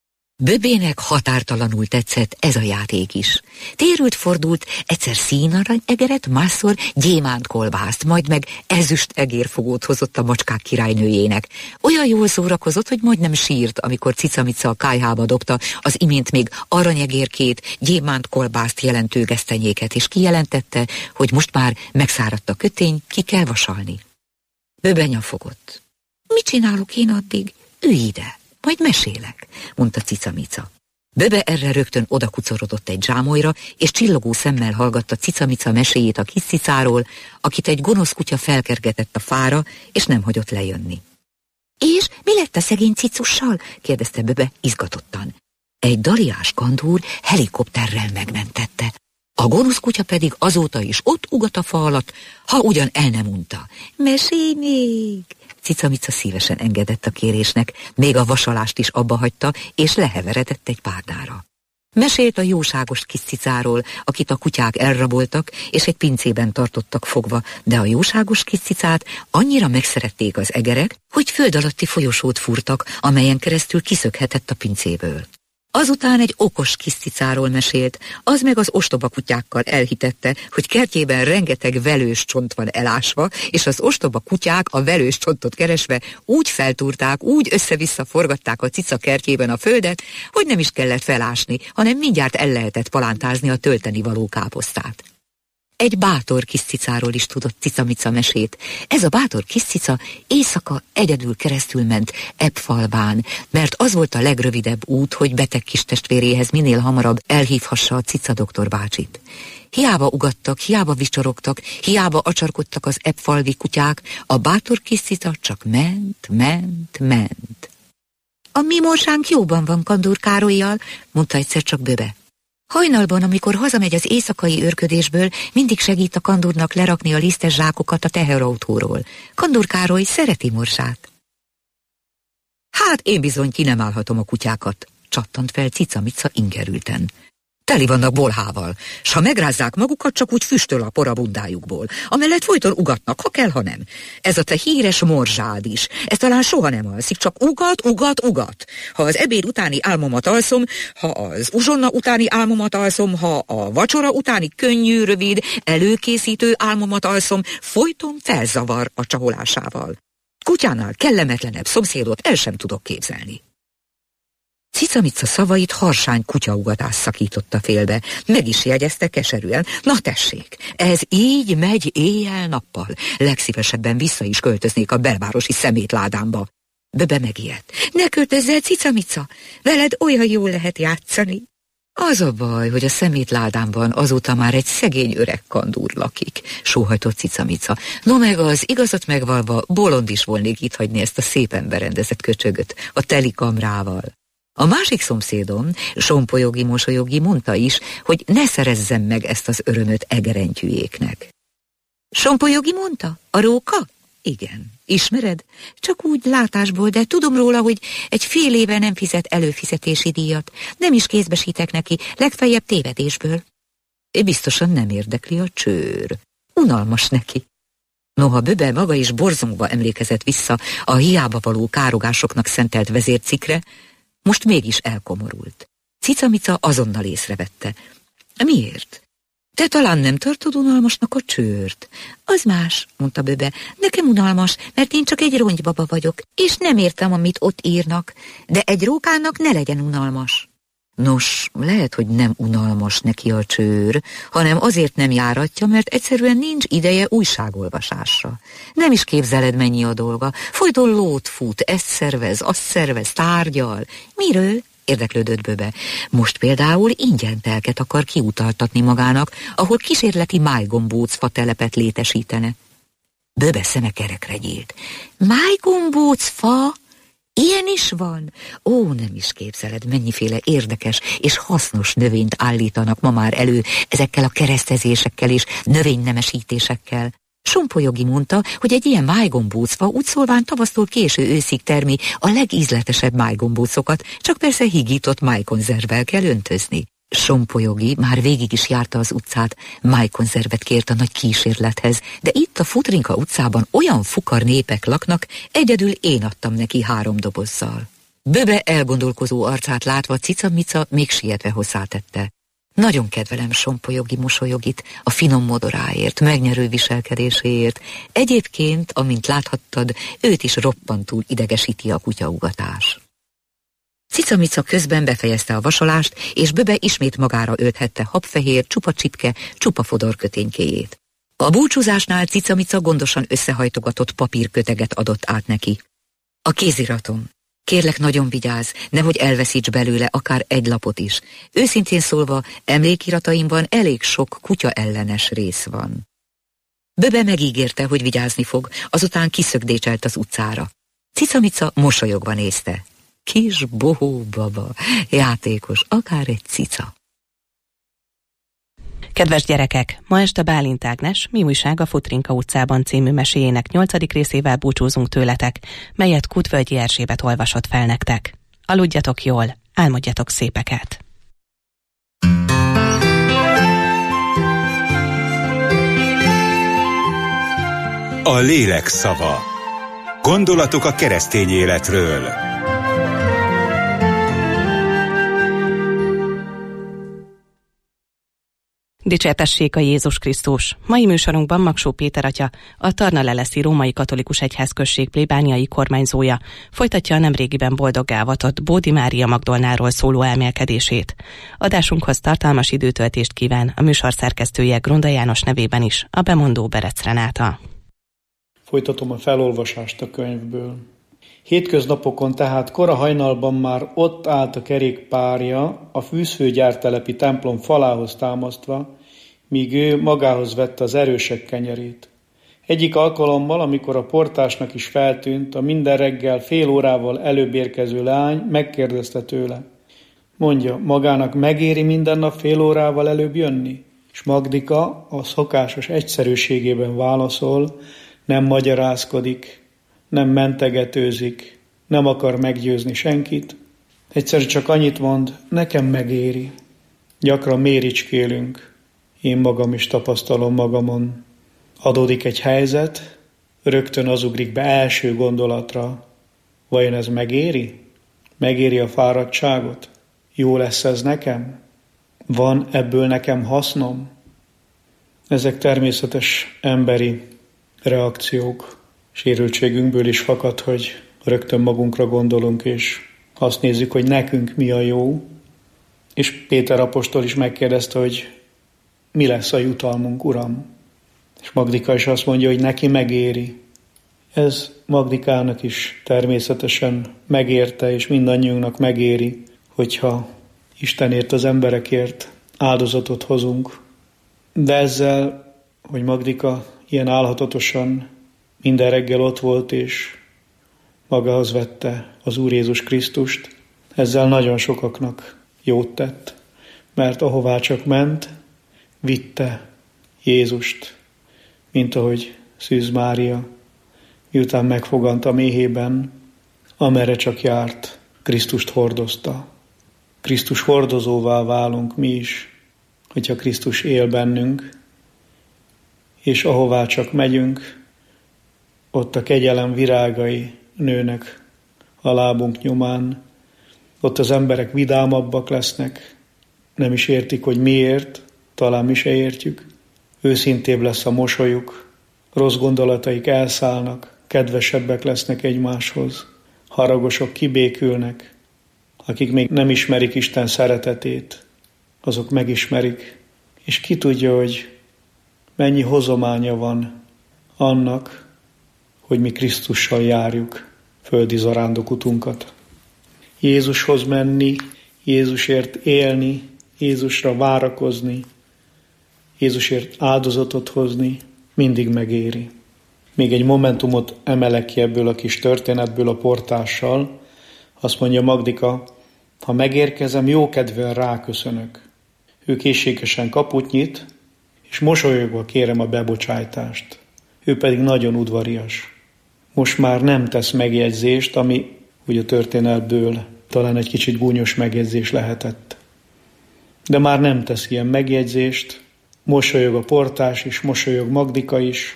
Böbének határtalanul tetszett ez a játék is. Térült fordult, egyszer színarany egeret, másszor gyémántkolbászt, majd meg ezüst egérfogót hozott a macskák királynőjének. Olyan jól szórakozott, hogy majdnem sírt, amikor Cica-mica a kályhába dobta az imént még aranyegérkét, gyémántkolbászt jelentő gesztenyéket, és kijelentette, hogy most már megszáradt a kötény, ki kell vasalni. Böbe nyafogott. Mit csinálok én addig? Ülj ide! Majd mesélek, mondta Cica-mica. Böbe erre rögtön odakucorodott egy zsámolyra, és csillogó szemmel hallgatta Cica-mica meséjét a kis cicáról, akit egy gonosz kutya felkergetett a fára, és nem hagyott lejönni. És mi lett a szegény cicussal? kérdezte Böbe izgatottan. Egy daliás kandúr helikopterrel megmentette. A gonosz kutya pedig azóta is ott ugat a fa alatt, ha ugyan el nem unta. Mesélj még! Cica-mica szívesen engedett a kérésnek, még a vasalást is abba hagyta, és leheveredett egy párnára. Mesélt a jóságos kis cicáról, akit a kutyák elraboltak, és egy pincében tartottak fogva, de a jóságos kis cicát annyira megszerették az egerek, hogy föld alatti folyosót fúrtak, amelyen keresztül kiszökhetett a pincéből. Azután egy okos kis cicáról mesélt, az meg az ostoba kutyákkal elhitette, hogy kertjében rengeteg velős csont van elásva, és az ostoba kutyák a velős csontot keresve úgy feltúrták, úgy össze-vissza forgatták a cica kertjében a földet, hogy nem is kellett felásni, hanem mindjárt el lehetett palántázni a tölteni való káposztát. Egy bátor kis cicáról is tudott Cica-mica mesét. Ez a bátor kis cica éjszaka egyedül keresztül ment Ebbfalván, mert az volt a legrövidebb út, hogy beteg kis testvéréhez minél hamarabb elhívhassa a cica doktor bácsit. Hiába ugattak, hiába vicsorogtak, hiába acsarkodtak az ebbfalvi kutyák, a bátor kis cica csak ment. A mi morsánk jóban van Kandúr Károllyal, mondta egyszer csak Böbe. Hajnalban, amikor hazamegy az éjszakai őrködésből, mindig segít a Kandúrnak lerakni a lisztes zsákokat a teherautóról. Kandúr Károly szereti morsát. Hát én bizony ki nem állhatom a kutyákat, csattant fel Cica-mica ingerülten. Teli vannak bolhával, s ha megrázzák magukat, csak úgy füstöl a por a bundájukból. Amellett folyton ugatnak, ha kell, ha nem. Ez a te híres morzsád is. Ez talán soha nem alszik, csak ugat. Ha az ebéd utáni álmomat alszom, ha az uzsonna utáni álmomat alszom, ha a vacsora utáni könnyű, rövid, előkészítő álmomat alszom, folyton felzavar a csaholásával. Kutyánál kellemetlenebb szomszédot el sem tudok képzelni. Cica-mica szavait harsány kutyaugatás szakította félbe, meg is jegyezte keserűen. Na tessék, ez így megy éjjel-nappal. Legszívesebben vissza is költöznék a belvárosi szemétládámba. Böbe megijedt. Ne költözz el, Cica-mica, veled olyan jól lehet játszani. Az a baj, hogy a szemétládámban azóta már egy szegény öreg kandúr lakik, sóhajtott Cica-mica. No meg az igazat megvalva, bolond is volnék itt hagyni ezt a szépen berendezett köcsögöt, a teli kamrával. A másik szomszédom, sompolyogi-mosolyogi mondta is, hogy ne szerezzem meg ezt az örömöt egerentyűjéknek. Sompolyogi mondta? A róka? Igen. Ismered? Csak úgy látásból, de tudom róla, hogy egy fél éve nem fizet előfizetési díjat. Nem is kézbesítek neki, legfeljebb tévedésből. Biztosan nem érdekli a csőr. Unalmas neki. Noha Böbe maga is borzongva emlékezett vissza a hiába való károgásoknak szentelt vezércikre, most mégis elkomorult. Cica-mica azonnal észrevette. Miért? Te talán nem tartod unalmasnak a csőrt? Az más, mondta Böbe. Nekem unalmas, mert én csak egy rongybaba vagyok, és nem értem, amit ott írnak, de egy rókának ne legyen unalmas. Nos, lehet, hogy nem unalmas neki a csőr, hanem azért nem járatja, mert egyszerűen nincs ideje újságolvasásra. Nem is képzeled, mennyi a dolga. Folyton lót fut, ezt szervez, azt szervez, tárgyal. Miről? Érdeklődött Böbe. Most például ingyen telket akar kiutaltatni magának, ahol kísérleti májgombócfa telepet létesítene. Böbe szeme kerekre nyílt. Májgombócfa? Ilyen is van? Ó, nem is képzeled, mennyiféle érdekes és hasznos növényt állítanak ma már elő ezekkel a keresztezésekkel és növénynemesítésekkel. Sompolyogyi mondta, hogy egy ilyen májgombócfa úgy szólván tavasztól késő őszig termi a legízletesebb májgombócokat, csak persze higított májkonzervvel kell öntözni. Sompolyogyi már végig is járta az utcát, májkonzervet kért a nagy kísérlethez, de itt a Futrinka utcában olyan fukar népek laknak, egyedül én adtam neki 3 dobozzal. Böbe elgondolkozó arcát látva Cica-Mica még sietve hozzátette. Nagyon kedvelem Sompolyogyi mosolyogit, a finom modoráért, megnyerő viselkedéséért. Egyébként, amint láthattad, őt is roppantul idegesíti a kutyaugatás. Cica-Mica közben befejezte a vasolást, és Böbe ismét magára ölthette habfehér, csupa csipke, csupa fodor köténykéjét. A búcsúzásnál Cica-Mica gondosan összehajtogatott papírköteget adott át neki. A kéziratom. Kérlek, nagyon vigyázz, nehogy elveszíts belőle akár egy lapot is. Őszintén szólva, emlékirataimban elég sok kutya ellenes rész van. Böbe megígérte, hogy vigyázni fog, azután kiszögdécselt az utcára. Cica-Mica mosolyogva nézte. Kis bohó baba, játékos, akár egy cica. Kedves gyerekek, ma este Bálint Ágnes Mi újság a Futrinka utcában című meséjének 8. részével búcsúzunk tőletek, melyet Kútvölgyi Erzsébet olvasott fel nektek. Aludjatok jól, álmodjatok szépeket! A lélek szava. Gondolatok a keresztény életről. Dicsértessék a Jézus Krisztus! Mai műsorunkban Magsó Péter atya, a Tarna-Leleszi Római Katolikus Egyházközség plébániai kormányzója folytatja a nemrégiben boldoggá avatott Bódi Mária Magdolnáról szóló elmélkedését. Adásunkhoz tartalmas időtöltést kíván a műsor szerkesztője Grunda János nevében is, a bemondó Berec Renáta. Folytatom a felolvasást a könyvből. Hétköznapokon tehát kora hajnalban már ott állt a kerékpárja a fűzfőgyártelepi templom falához támasztva, míg ő magához vette az erősek kenyerét. Egyik alkalommal, amikor a portásnak is feltűnt, a minden reggel fél órával előbb érkező leány megkérdezte tőle. Mondja, magának megéri minden nap fél órával előbb jönni? És Magdika a szokásos egyszerűségében válaszol, nem magyarázkodik, nem mentegetőzik, nem akar meggyőzni senkit. Egyszer csak annyit mond, nekem megéri. Gyakran méricskélünk, én magam is tapasztalom magamon. Adódik egy helyzet, rögtön az ugrik be első gondolatra. Vajon ez megéri? Megéri a fáradtságot? Jó lesz ez nekem? Van ebből nekem hasznom? Ezek természetes emberi reakciók. Sérültségünkből is fakad, hogy rögtön magunkra gondolunk, és azt nézzük, hogy nekünk mi a jó. És Péter apostol is megkérdezte, hogy mi lesz a jutalmunk, Uram? És Magdika is azt mondja, hogy neki megéri. Ez Magdikának is természetesen megérte, és mindannyiunknak megéri, hogyha Istenért, az emberekért áldozatot hozunk. De ezzel, hogy Magdika ilyen álhatatosan minden reggel ott volt, és magához vette az Úr Jézus Krisztust, ezzel nagyon sokaknak jót tett, mert ahová csak ment, vitte Jézust, mint ahogy Szűz Mária, miután megfogant a méhében, amerre csak járt, Krisztust hordozta. Krisztus hordozóvá válunk mi is, hogyha Krisztus él bennünk, és ahová csak megyünk, ott a kegyelem virágai nőnek a lábunk nyomán, ott az emberek vidámabbak lesznek, nem is értik, hogy miért, talán mi se értjük. Őszintébb lesz a mosolyuk, rossz gondolataik elszállnak, kedvesebbek lesznek egymáshoz, haragosok kibékülnek, akik még nem ismerik Isten szeretetét, azok megismerik, és ki tudja, hogy mennyi hozománya van annak, hogy mi Krisztussal járjuk földi zarándokutunkat. Jézushoz menni, Jézusért élni, Jézusra várakozni, Jézusért áldozatot hozni mindig megéri. Még egy momentumot emelek ki ebből a kis történetből a portással. Azt mondja Magdika, ha megérkezem, jókedvűen ráköszönök. Ő készségesen kaput nyit, és mosolyogva kérem a bebocsájtást. ő pedig nagyon udvarias. Most már nem tesz megjegyzést, ami ugye a történetből talán egy kicsit gúnyos megjegyzés lehetett. De már nem tesz ilyen megjegyzést, mosolyog a portás is, mosolyog Magdika is,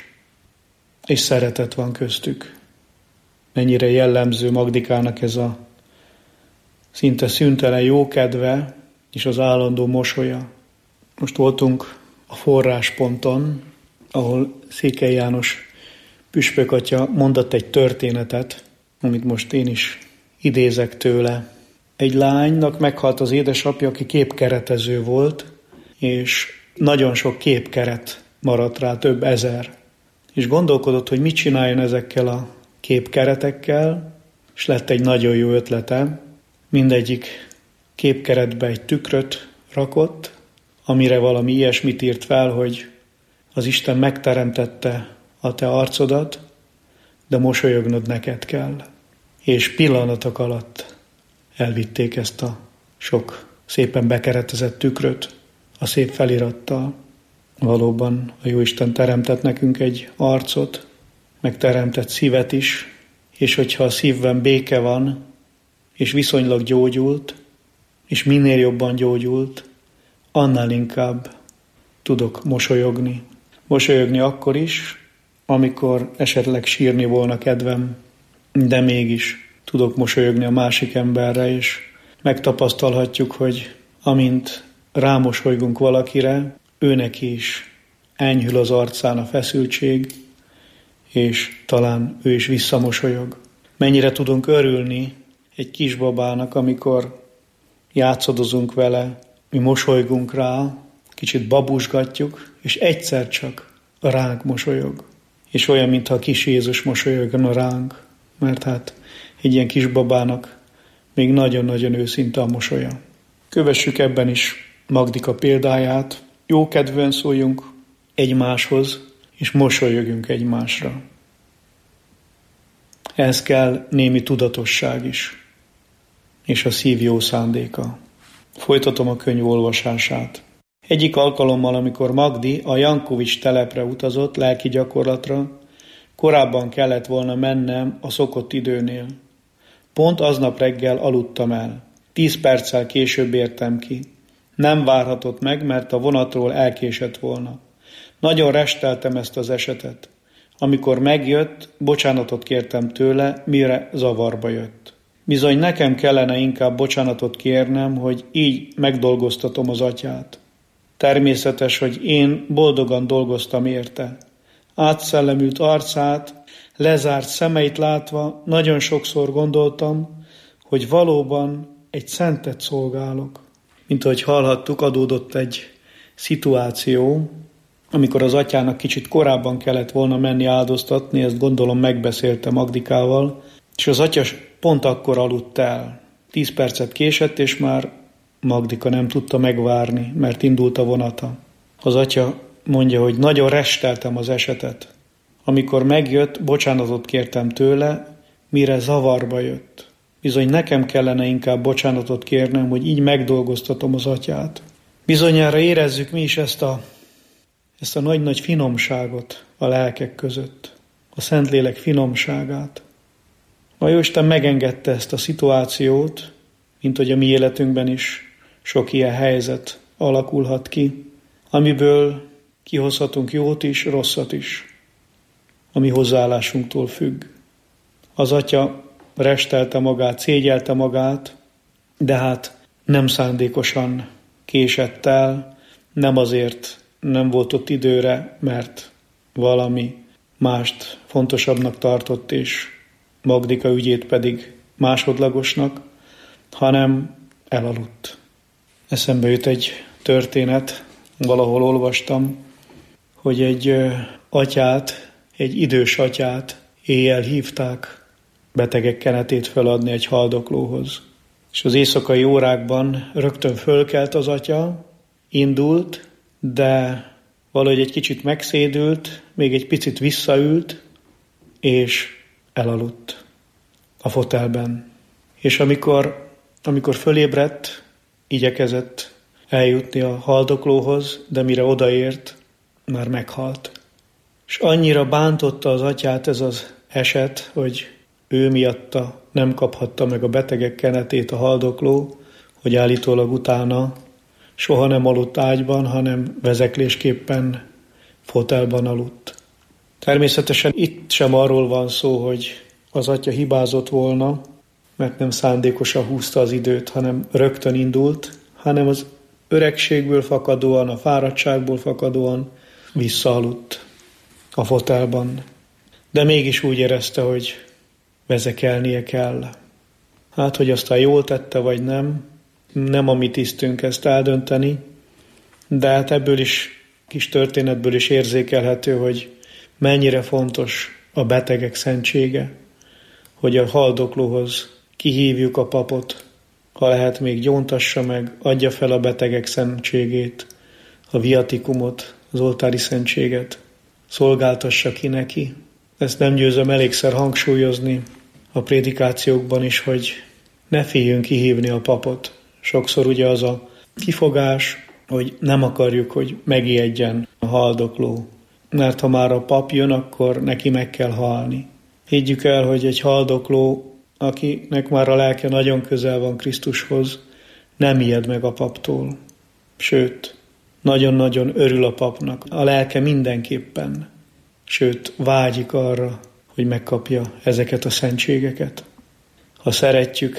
és szeretet van köztük. Mennyire jellemző Magdikának ez a szinte szüntelen jókedve és az állandó mosolya. Most voltunk a forrásponton, ahol Székely János püspökatya mondott egy történetet, amit most én is idézek tőle. Egy lánynak meghalt az édesapja, aki képkeretező volt, és nagyon sok képkeret maradt rá, több ezer. És gondolkodott, hogy mit csináljon ezekkel a képkeretekkel, és lett egy nagyon jó ötlete. Mindegyik képkeretbe egy tükröt rakott, amire valami ilyesmit írt fel, hogy az Isten megteremtette a te arcodat, de mosolyognod neked kell. És pillanatok alatt elvitték ezt a sok szépen bekeretezett tükröt a szép felirattal. Valóban a Jóisten teremtett nekünk egy arcot, meg teremtett szívet is, és hogyha a szívben béke van, és viszonylag gyógyult, és minél jobban gyógyult, annál inkább tudok mosolyogni. Mosolyogni akkor is, amikor esetleg sírni volna kedvem, de mégis tudok mosolyogni a másik emberre, és megtapasztalhatjuk, hogy amint rámosolygunk valakire, őneki is enyhül az arcán a feszültség, és talán ő is visszamosolyog. Mennyire tudunk örülni egy kisbabának, amikor játszadozunk vele, mi mosolygunk rá, kicsit babusgatjuk, és egyszer csak ránk mosolyog. És olyan, mintha a kis Jézus mosolyogna ránk, mert hát egy ilyen kisbabának még nagyon-nagyon őszinte a mosolya. Kövessük ebben is Magdika példáját, jókedvűen szóljunk egymáshoz, és mosolyogjunk egymásra. Ehhez kell némi tudatosság is, és a szív jó szándéka. Folytatom a könyv olvasását. Egyik alkalommal, amikor Magdi a Jankovics telepre utazott lelki gyakorlatra, korábban kellett volna mennem a szokott időnél. Pont aznap reggel aludtam el. 10 perccel később értem ki. Nem várhatott meg, mert a vonatról elkésett volna. Nagyon resteltem ezt az esetet. Amikor megjött, bocsánatot kértem tőle, mire zavarba jött. Bizony nekem kellene inkább bocsánatot kérnem, hogy így megdolgoztatom az atyát. Természetes, hogy én boldogan dolgoztam érte. Átszellemült arcát, lezárt szemeit látva nagyon sokszor gondoltam, hogy valóban egy szentet szolgálok. Mint ahogy hallhattuk, adódott egy szituáció, amikor az atyának kicsit korábban kellett volna menni áldoztatni, ezt gondolom megbeszélte Magdikával, és az atya pont akkor aludt el. 10 percet késett, és már Magdika nem tudta megvárni, mert indult a vonata. Az atya mondja, hogy nagyon resteltem az esetet. Amikor megjött, bocsánatot kértem tőle, mire zavarba jött. Bizony nekem kellene inkább bocsánatot kérnem, hogy így megdolgoztatom az atyát. Bizonyára érezzük mi is ezt a nagy-nagy finomságot a lelkek között, a Szentlélek finomságát. A Jóisten megengedte ezt a szituációt, mint hogy a mi életünkben is sok ilyen helyzet alakulhat ki, amiből kihozhatunk jót is, rosszat is, a mi hozzáállásunktól függ. Az atya restelte magát, szégyelte magát, de hát nem szándékosan késett el, nem azért nem volt ott időre, mert valami mást fontosabbnak tartott, és Magdika ügyét pedig másodlagosnak, hanem elaludt. Eszembe jut egy történet, valahol olvastam, hogy egy atyát, egy idős atyát éjjel hívták betegek kenetét feladni egy haldoklóhoz. És az éjszakai órákban rögtön fölkelt az atya, indult, de valahogy egy kicsit megszédült, még egy picit visszaült, és elaludt a fotelben. És amikor fölébredt, igyekezett eljutni a haldoklóhoz, de mire odaért, már meghalt. És annyira bántotta az atyát ez az eset, hogy ő miatta nem kaphatta meg a betegek kenetét a haldokló, hogy állítólag utána soha nem aludt ágyban, hanem vezeklésképpen fotelban aludt. Természetesen itt sem arról van szó, hogy az atya hibázott volna, mert nem szándékosan húzta az időt, hanem rögtön indult, hanem az öregségből fakadóan, a fáradtságból fakadóan visszaaludt a fotelban. De mégis úgy érezte, hogy vezekelnie kell. Hát, hogy aztán jól tette, vagy nem a mi tisztünk ezt eldönteni, de hát ebből is, kis történetből is érzékelhető, hogy mennyire fontos a betegek szentsége, hogy a haldoklóhoz kihívjuk a papot, ha lehet még gyóntassa meg, adja fel a betegek szentségét, a viatikumot, az oltári szentséget, szolgáltassa ki neki. Ezt nem győzöm elégszer hangsúlyozni a prédikációkban is, hogy ne féljünk kihívni a papot. Sokszor ugye az a kifogás, hogy nem akarjuk, hogy megijedjen a haldokló. Mert ha már a pap jön, akkor neki meg kell halni. Higgyük el, hogy egy haldokló, akinek már a lelke nagyon közel van Krisztushoz, nem ijed meg a paptól. Sőt, nagyon-nagyon örül a papnak. A lelke mindenképpen. Sőt, vágyik arra, hogy megkapja ezeket a szentségeket. Ha szeretjük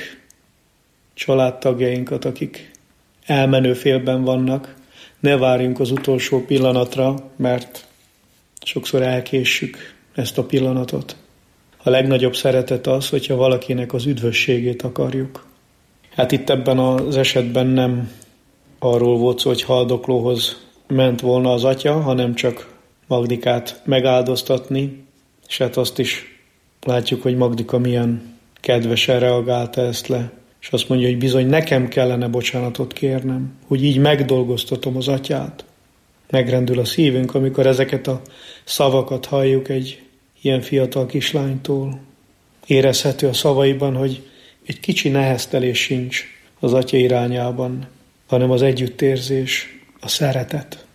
családtagjainkat, akik elmenő félben vannak, ne várjunk az utolsó pillanatra, mert sokszor elkéssük ezt a pillanatot. A legnagyobb szeretet az, hogyha valakinek az üdvösségét akarjuk. Hát itt ebben az esetben nem arról volt szó, hogy haldoklóhoz ment volna az atya, hanem csak Magdikát megáldoztatni, és hát azt is látjuk, hogy Magdika milyen kedvesen reagálta ezt le, és azt mondja, hogy bizony nekem kellene bocsánatot kérnem, hogy így megdolgoztatom az atyát. Megrendül a szívünk, amikor ezeket a szavakat halljuk egy ilyen fiatal kislánytól. Érezhető a szavaiban, hogy egy kicsi neheztelés sincs az atya irányában, hanem az együttérzés, a szeretet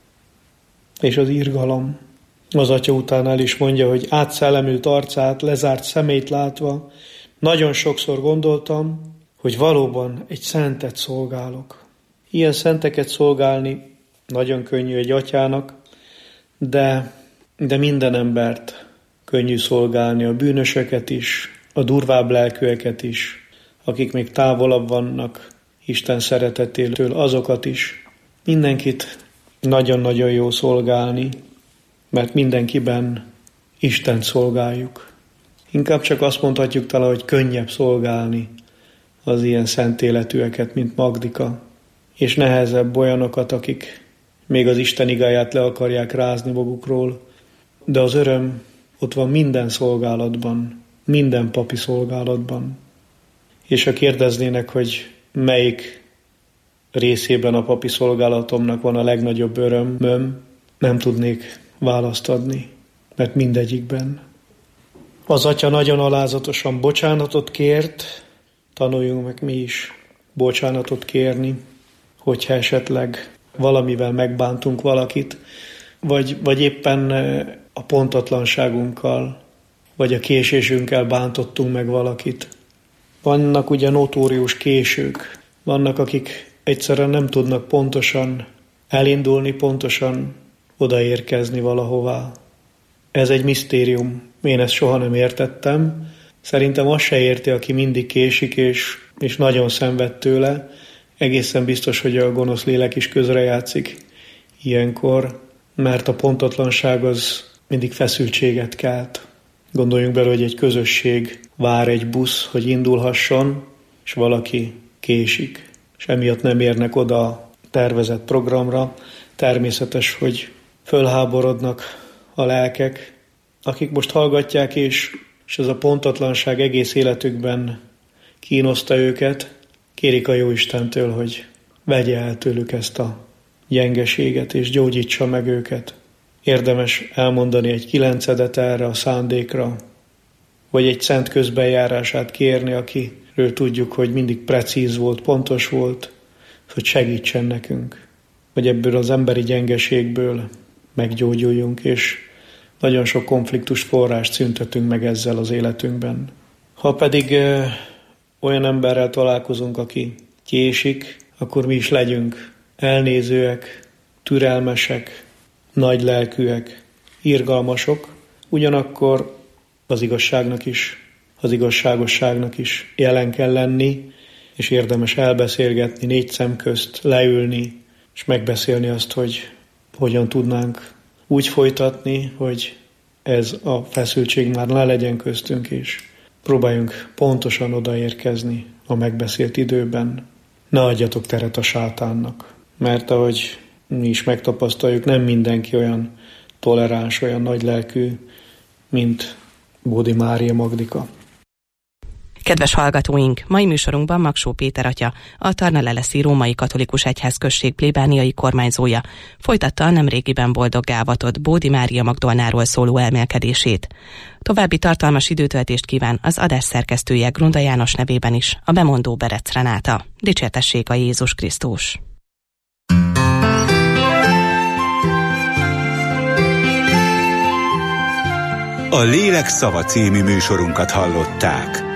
és az irgalom. Az atya után el is mondja, hogy átszellemült arcát, lezárt szemét látva, nagyon sokszor gondoltam, hogy valóban egy szentet szolgálok. Ilyen szenteket szolgálni nagyon könnyű egy atyának, de minden embert könnyű szolgálni, a bűnösöket is, a durvább lelkűeket is, akik még távolabb vannak Isten szeretetétől, azokat is. Mindenkit nagyon-nagyon jó szolgálni, mert mindenkiben Istent szolgáljuk. Inkább csak azt mondhatjuk talán, hogy könnyebb szolgálni az ilyen szent életűeket, mint Magdika, és nehezebb olyanokat, akik még az Isten igáját le akarják rázni magukról, de az öröm ott van minden szolgálatban, minden papi szolgálatban. És ha kérdeznének, hogy melyik részében a papi szolgálatomnak van a legnagyobb örömöm, nem tudnék választ adni, mert mindegyikben. Az atya nagyon alázatosan bocsánatot kért, tanuljunk meg mi is bocsánatot kérni, hogyha esetleg valamivel megbántunk valakit, vagy éppen a pontatlanságunkkal, vagy a késésünkkel bántottunk meg valakit. Vannak ugye notórius késők, vannak, akik egyszerűen nem tudnak pontosan elindulni, pontosan odaérkezni valahová. Ez egy misztérium. Én ezt soha nem értettem. Szerintem azt se érti, aki mindig késik, és nagyon szenved tőle. Egészen biztos, hogy a gonosz lélek is közrejátszik ilyenkor, mert a pontatlanság az mindig feszültséget kelt. Gondoljunk bele, hogy egy közösség vár egy busz, hogy indulhasson, és valaki késik, és emiatt nem érnek oda a tervezett programra. Természetes, hogy fölháborodnak a lelkek, akik most hallgatják, és ez a pontatlanság egész életükben kínoszta őket, kérik a Jóistentől, hogy vegye el tőlük ezt a gyengeséget, és gyógyítsa meg őket. Érdemes elmondani egy 9. erre a szándékra, vagy egy szent közbenjárását kérni, akiről tudjuk, hogy mindig precíz volt, pontos volt, hogy segítsen nekünk, hogy ebből az emberi gyengeségből meggyógyuljunk, és Nagyon sok konfliktus forrást szüntetünk meg ezzel az életünkben. Ha pedig olyan emberrel találkozunk, aki késik, akkor mi is legyünk elnézőek, türelmesek, nagylelkűek, irgalmasok, ugyanakkor az igazságnak is, az igazságosságnak is jelen kell lenni, és érdemes elbeszélgetni, 4 szem közt leülni, és megbeszélni azt, hogy hogyan tudnánk úgy folytatni, hogy ez a feszültség már ne legyen köztünk, és próbáljunk pontosan odaérkezni a megbeszélt időben. Ne adjatok teret a sátánnak, mert ahogy mi is megtapasztaljuk, nem mindenki olyan toleráns, olyan nagylelkű, mint Bódi Mária Magdika. Kedves hallgatóink, mai műsorunkban Magsó Péter atya, a Tarnaleleszi Római Katolikus Egyházközség plébániai kormányzója folytatta a nemrégiben boldoggá avatott Bódi Mária Magdolnáról szóló elmélkedését. További tartalmas időtöltést kíván az adás szerkesztője Grunda János nevében is, a bemondó Berec Renáta. Dicsértessék a Jézus Krisztus! A Lélek szava című műsorunkat hallották.